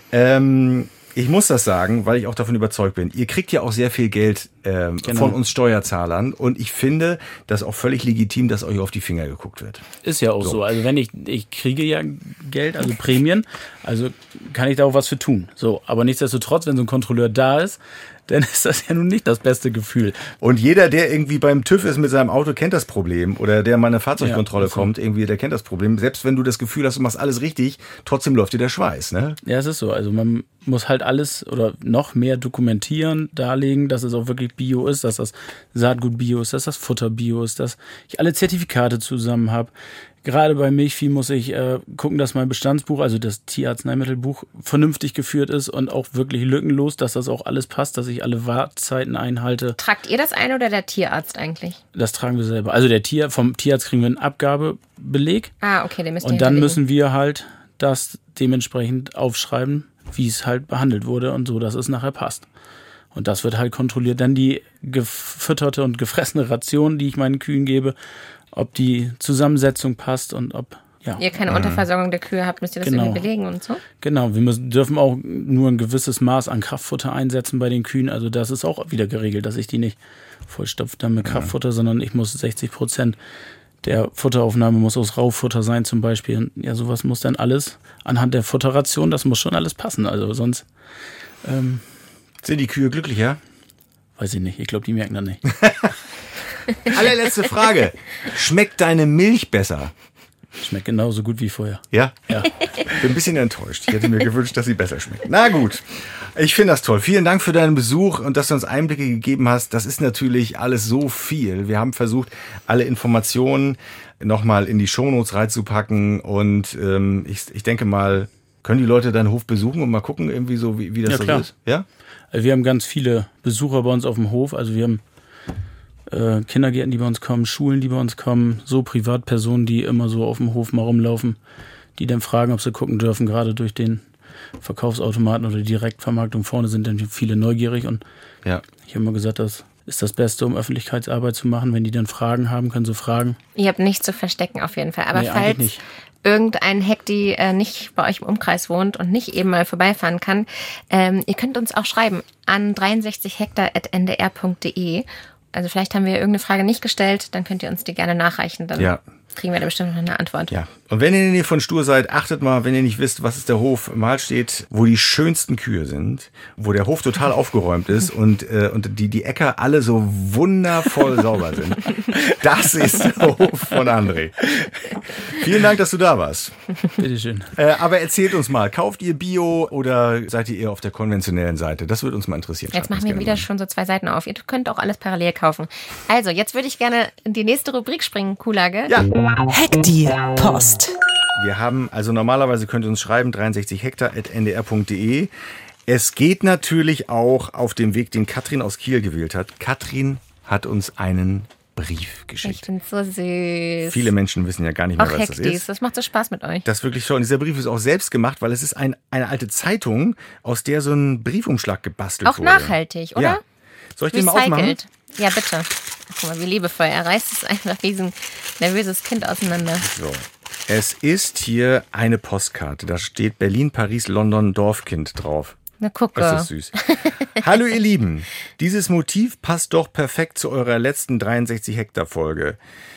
Ähm, ich muss das sagen, weil ich auch davon überzeugt bin. Ihr kriegt ja auch sehr viel Geld ähm, genau. von uns Steuerzahlern. Und ich finde das auch völlig legitim, dass euch auf die Finger geguckt wird. Ist ja auch so. so. Also wenn ich, ich kriege ja Geld, also Prämien, also kann ich da auch was für tun. So, aber nichtsdestotrotz, wenn so ein Kontrolleur da ist, dann ist das ja nun nicht das beste Gefühl. Und jeder, der irgendwie beim TÜV ist mit seinem Auto, kennt das Problem. Oder der mal eine Fahrzeugkontrolle ja, kommt, irgendwie, der kennt das Problem. Selbst wenn du das Gefühl hast, du machst alles richtig, trotzdem läuft dir der Schweiß, ne? Ja, es ist so. Also man muss halt alles oder noch mehr dokumentieren, darlegen, dass es auch wirklich Bio ist, dass das Saatgut Bio ist, dass das Futter Bio ist, dass ich alle Zertifikate zusammen habe. Gerade bei Milchvieh muss ich äh, gucken, dass mein Bestandsbuch, also das Tierarzneimittelbuch, vernünftig geführt ist und auch wirklich lückenlos, dass das auch alles passt, dass ich alle Wartzeiten einhalte. Tragt ihr das ein oder der Tierarzt eigentlich? Das tragen wir selber. Also der Tier, vom Tierarzt kriegen wir einen Abgabebeleg. Ah, okay, den müsst ihr Und dann hinterlegen. müssen wir halt das dementsprechend aufschreiben, wie es halt behandelt wurde und so, dass es nachher passt. Und das wird halt kontrolliert. Dann die gefütterte und gefressene Ration, die ich meinen Kühen gebe, ob die Zusammensetzung passt und ob, ja. Ihr keine Unterversorgung der Kühe habt, müsst ihr das genau. irgendwie belegen und so? Genau, wir müssen, dürfen auch nur ein gewisses Maß an Kraftfutter einsetzen bei den Kühen. Also das ist auch wieder geregelt, dass ich die nicht vollstopfe dann mit Kraftfutter, sondern ich muss sechzig Prozent der Futteraufnahme muss aus Raufutter sein zum Beispiel. Und ja, sowas muss dann alles anhand der Futterration, das muss schon alles passen. Also sonst ähm, sind die Kühe glücklicher? Weiß ich nicht. Ich glaube, die merken das nicht. Allerletzte Frage. Schmeckt deine Milch besser? Schmeckt genauso gut wie vorher. Ja? Ja. Bin ein bisschen enttäuscht. Ich hätte mir gewünscht, dass sie besser schmeckt. Na gut. Ich finde das toll. Vielen Dank für deinen Besuch und dass du uns Einblicke gegeben hast. Das ist natürlich alles so viel. Wir haben versucht, alle Informationen nochmal in die Shownotes reinzupacken und ähm, ich, ich denke mal, können die Leute deinen Hof besuchen und mal gucken, irgendwie so, wie, wie das Ja, so klar. ist? Ja? Also wir haben ganz viele Besucher bei uns auf dem Hof. Also wir haben äh, Kindergärten, die bei uns kommen, Schulen, die bei uns kommen, so Privatpersonen, die immer so auf dem Hof mal rumlaufen, die dann fragen, ob sie gucken dürfen, gerade durch den Verkaufsautomaten oder die Direktvermarktung vorne sind dann viele neugierig und Ja. ich habe immer gesagt, das ist das Beste, um Öffentlichkeitsarbeit zu machen. Wenn die dann Fragen haben, können sie fragen. Ihr habt nichts zu verstecken auf jeden Fall. Aber Nee, eigentlich falls nicht. irgendein Hekti äh, nicht bei euch im Umkreis wohnt und nicht eben mal vorbeifahren kann, ähm, ihr könnt uns auch schreiben an dreiundsechzig hektar at n d r punkt d e. Also vielleicht haben wir irgendeine Frage nicht gestellt, dann könnt ihr uns die gerne nachreichen. Dann Ja. kriegen wir da bestimmt noch eine Antwort. Ja. Und wenn ihr in der Nähe von Stur seid, achtet mal, wenn ihr nicht wisst, was ist der Hof, mal steht, wo die schönsten Kühe sind, wo der Hof total aufgeräumt ist und, äh, und die, die Äcker alle so wundervoll sauber sind. Das ist der Hof von André. Vielen Dank, dass du da warst. Bitteschön. Äh, aber erzählt uns mal, kauft ihr Bio oder seid ihr eher auf der konventionellen Seite? Das würde uns mal interessieren. Jetzt Schreibt machen uns wir gerne wieder mal. schon so zwei Seiten auf. Ihr könnt auch alles parallel kaufen. Also, jetzt würde ich gerne in die nächste Rubrik springen, Kuhlage. Ja. Hekti Post. Wir haben, also normalerweise könnt ihr uns schreiben, dreiundsechzig hektar at n d r punkt d e. Es geht natürlich auch auf dem Weg, den Katrin aus Kiel gewählt hat. Katrin hat uns einen Brief Ich geschickt. finde so süß. Viele Menschen wissen ja gar nicht mehr, Auch was das Hektis, ist. das macht so Spaß mit euch. Das ist wirklich toll. Und dieser Brief ist auch selbst gemacht, weil es ist ein, eine alte Zeitung, aus der so ein Briefumschlag gebastelt Auch wurde. nachhaltig, oder? Ja. Soll ich den mal aufmachen? Recycelt. Ja, bitte. Ach, guck mal, wie liebevoll. Er reißt es einfach wie so ein nervöses Kind auseinander. So. Es ist hier eine Postkarte. Da steht Berlin, Paris, London, Dorfkind drauf. Na, gucke. Das ist süß. Hallo ihr Lieben, dieses Motiv passt doch perfekt zu eurer letzten dreiundsechzig Hektar Folge.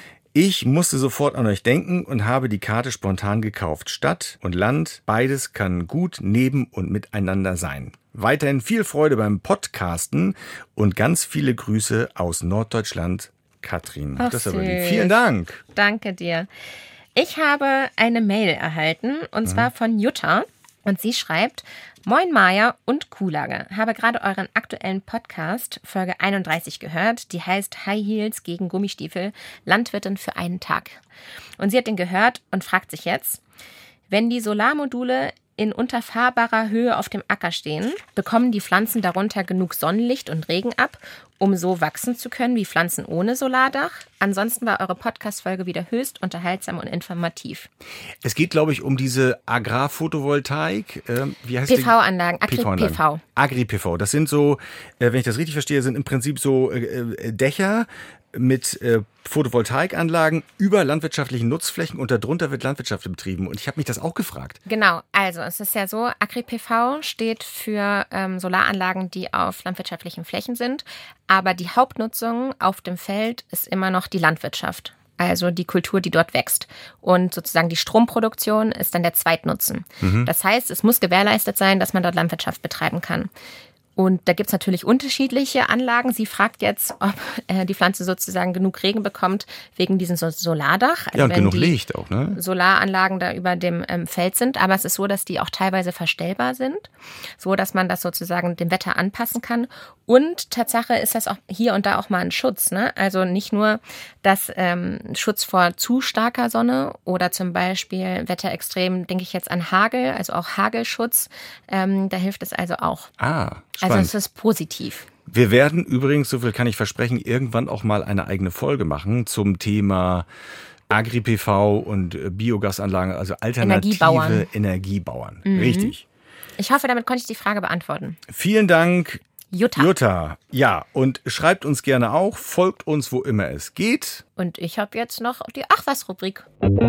Ich musste sofort an euch denken und habe die Karte spontan gekauft. Stadt und Land, beides kann gut neben und miteinander sein. Weiterhin viel Freude beim Podcasten und ganz viele Grüße aus Norddeutschland, Katrin. Ach, das ist aber lieb. süß. Vielen Dank. Danke dir. Ich habe eine Mail erhalten, und zwar von Jutta. Und sie schreibt: Moin Maja und Kuhlage. Habe gerade euren aktuellen Podcast, Folge einunddreißig, gehört. Die heißt High Heels gegen Gummistiefel, Landwirtin für einen Tag. Und sie hat den gehört und fragt sich jetzt, wenn die Solarmodule in unterfahrbarer Höhe auf dem Acker stehen, bekommen die Pflanzen darunter genug Sonnenlicht und Regen ab, um so wachsen zu können wie Pflanzen ohne Solardach? Ansonsten war eure Podcast-Folge wieder höchst unterhaltsam und informativ. Es geht, glaube ich, um diese Agrarphotovoltaik. Ähm, wie heißt P die? V-Anlagen, P V-Anlagen. Agri-P V. Agri-P V. Das sind so, äh, wenn ich das richtig verstehe, sind im Prinzip so äh, äh, Dächer mit äh, Photovoltaikanlagen über landwirtschaftlichen Nutzflächen und darunter wird Landwirtschaft betrieben. Und ich habe mich das auch gefragt. Genau, also es ist ja so, Agri-P V steht für ähm, Solaranlagen, die auf landwirtschaftlichen Flächen sind, aber die Hauptnutzung auf dem Feld ist immer noch die Landwirtschaft, also die Kultur, die dort wächst. Und sozusagen die Stromproduktion ist dann der Zweitnutzen. Mhm. Das heißt, es muss gewährleistet sein, dass man dort Landwirtschaft betreiben kann. Und da gibt's natürlich unterschiedliche Anlagen. Sie fragt jetzt, ob äh, die Pflanze sozusagen genug Regen bekommt wegen diesem so Solardach. Also Ja, und wenn genug die Licht auch, ne? Solaranlagen da über dem ähm, Feld sind. Aber es ist so, dass die auch teilweise verstellbar sind, so dass man das sozusagen dem Wetter anpassen kann. Und Tatsache ist das auch hier und da auch mal ein Schutz, ne? Also nicht nur das ähm, Schutz vor zu starker Sonne oder zum Beispiel Wetterextrem, denke ich jetzt an Hagel, also auch Hagelschutz. Ähm, da hilft es also auch. Ah, spannend. Also es ist positiv. Wir werden übrigens, so viel kann ich versprechen, irgendwann auch mal eine eigene Folge machen zum Thema Agri-P V und Biogasanlagen, also alternative Energiebauern. Energiebauern. Mhm. Richtig. Ich hoffe, damit konnte ich die Frage beantworten. Vielen Dank, Jutta. Jutta. Ja, und schreibt uns gerne auch, folgt uns, wo immer es geht. Und ich habe jetzt noch die Ach was Rubrik.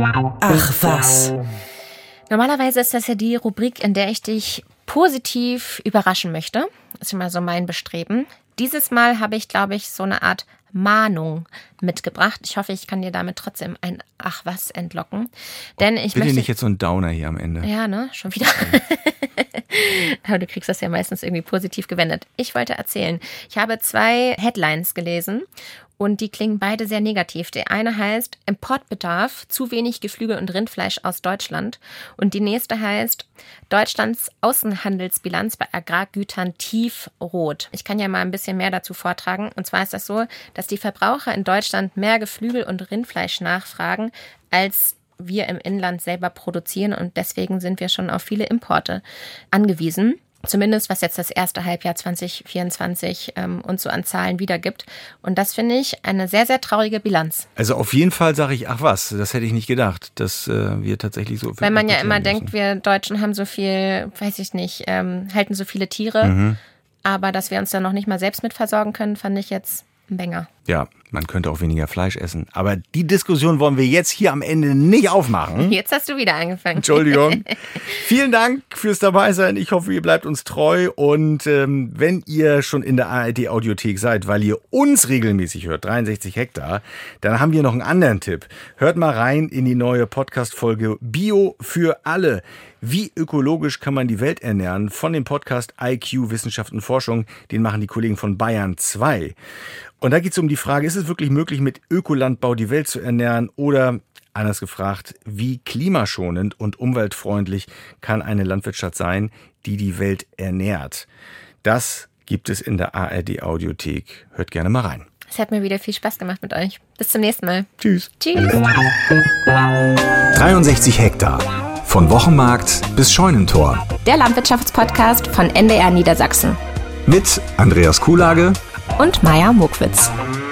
Ach was. Normalerweise ist das ja die Rubrik, in der ich dich positiv überraschen möchte. Das ist immer so mein Bestreben. Dieses Mal habe ich, glaube ich, so eine Art Mahnung mitgebracht. Ich hoffe, ich kann dir damit trotzdem ein Ach was entlocken. Denn ich Bitte möchte nicht jetzt so ein Downer hier am Ende. Ja, ne? Schon wieder. Aber du kriegst das ja meistens irgendwie positiv gewendet. Ich wollte erzählen, ich habe zwei Headlines gelesen und die klingen beide sehr negativ. Der eine heißt Importbedarf, zu wenig Geflügel und Rindfleisch aus Deutschland. Und die nächste heißt Deutschlands Außenhandelsbilanz bei Agrargütern tiefrot. Ich kann ja mal ein bisschen mehr dazu vortragen. Und zwar ist das so, dass die Verbraucher in Deutschland mehr Geflügel und Rindfleisch nachfragen, als wir im Inland selber produzieren. Und deswegen sind wir schon auf viele Importe angewiesen. Zumindest was jetzt das erste Halbjahr zwanzig vierundzwanzig ähm, uns so an Zahlen wiedergibt. Und das finde ich eine sehr, sehr traurige Bilanz. Also auf jeden Fall sage ich, ach was, das hätte ich nicht gedacht, dass äh, wir tatsächlich so viel Weil man ja immer müssen. denkt, wir Deutschen haben so viel, weiß ich nicht, ähm, halten so viele Tiere. Mhm. Aber dass wir uns da noch nicht mal selbst mit versorgen können, fand ich jetzt ein Banger. Ja, man könnte auch weniger Fleisch essen. Aber die Diskussion wollen wir jetzt hier am Ende nicht aufmachen. Jetzt hast du wieder angefangen. Entschuldigung. Vielen Dank fürs Dabeisein. Ich hoffe, ihr bleibt uns treu. Und ähm, wenn ihr schon in der A R D-Audiothek seid, weil ihr uns regelmäßig hört, dreiundsechzig Hektar, dann haben wir noch einen anderen Tipp. Hört mal rein in die neue Podcast-Folge Bio für alle. Wie ökologisch kann man die Welt ernähren? Von dem Podcast I Q Wissenschaft und Forschung. Den machen die Kollegen von Bayern zwei. Und da geht es um die Frage, ist es wirklich möglich, mit Ökolandbau die Welt zu ernähren? Oder anders gefragt, wie klimaschonend und umweltfreundlich kann eine Landwirtschaft sein, die die Welt ernährt? Das gibt es in der A R D-Audiothek. Hört gerne mal rein. Es hat mir wieder viel Spaß gemacht mit euch. Bis zum nächsten Mal. Tschüss. Tschüss. dreiundsechzig Hektar. Von Wochenmarkt bis Scheunentor. Der Landwirtschaftspodcast von N D R Niedersachsen. Mit Andreas Kuhlage Und Maja Mokwitz.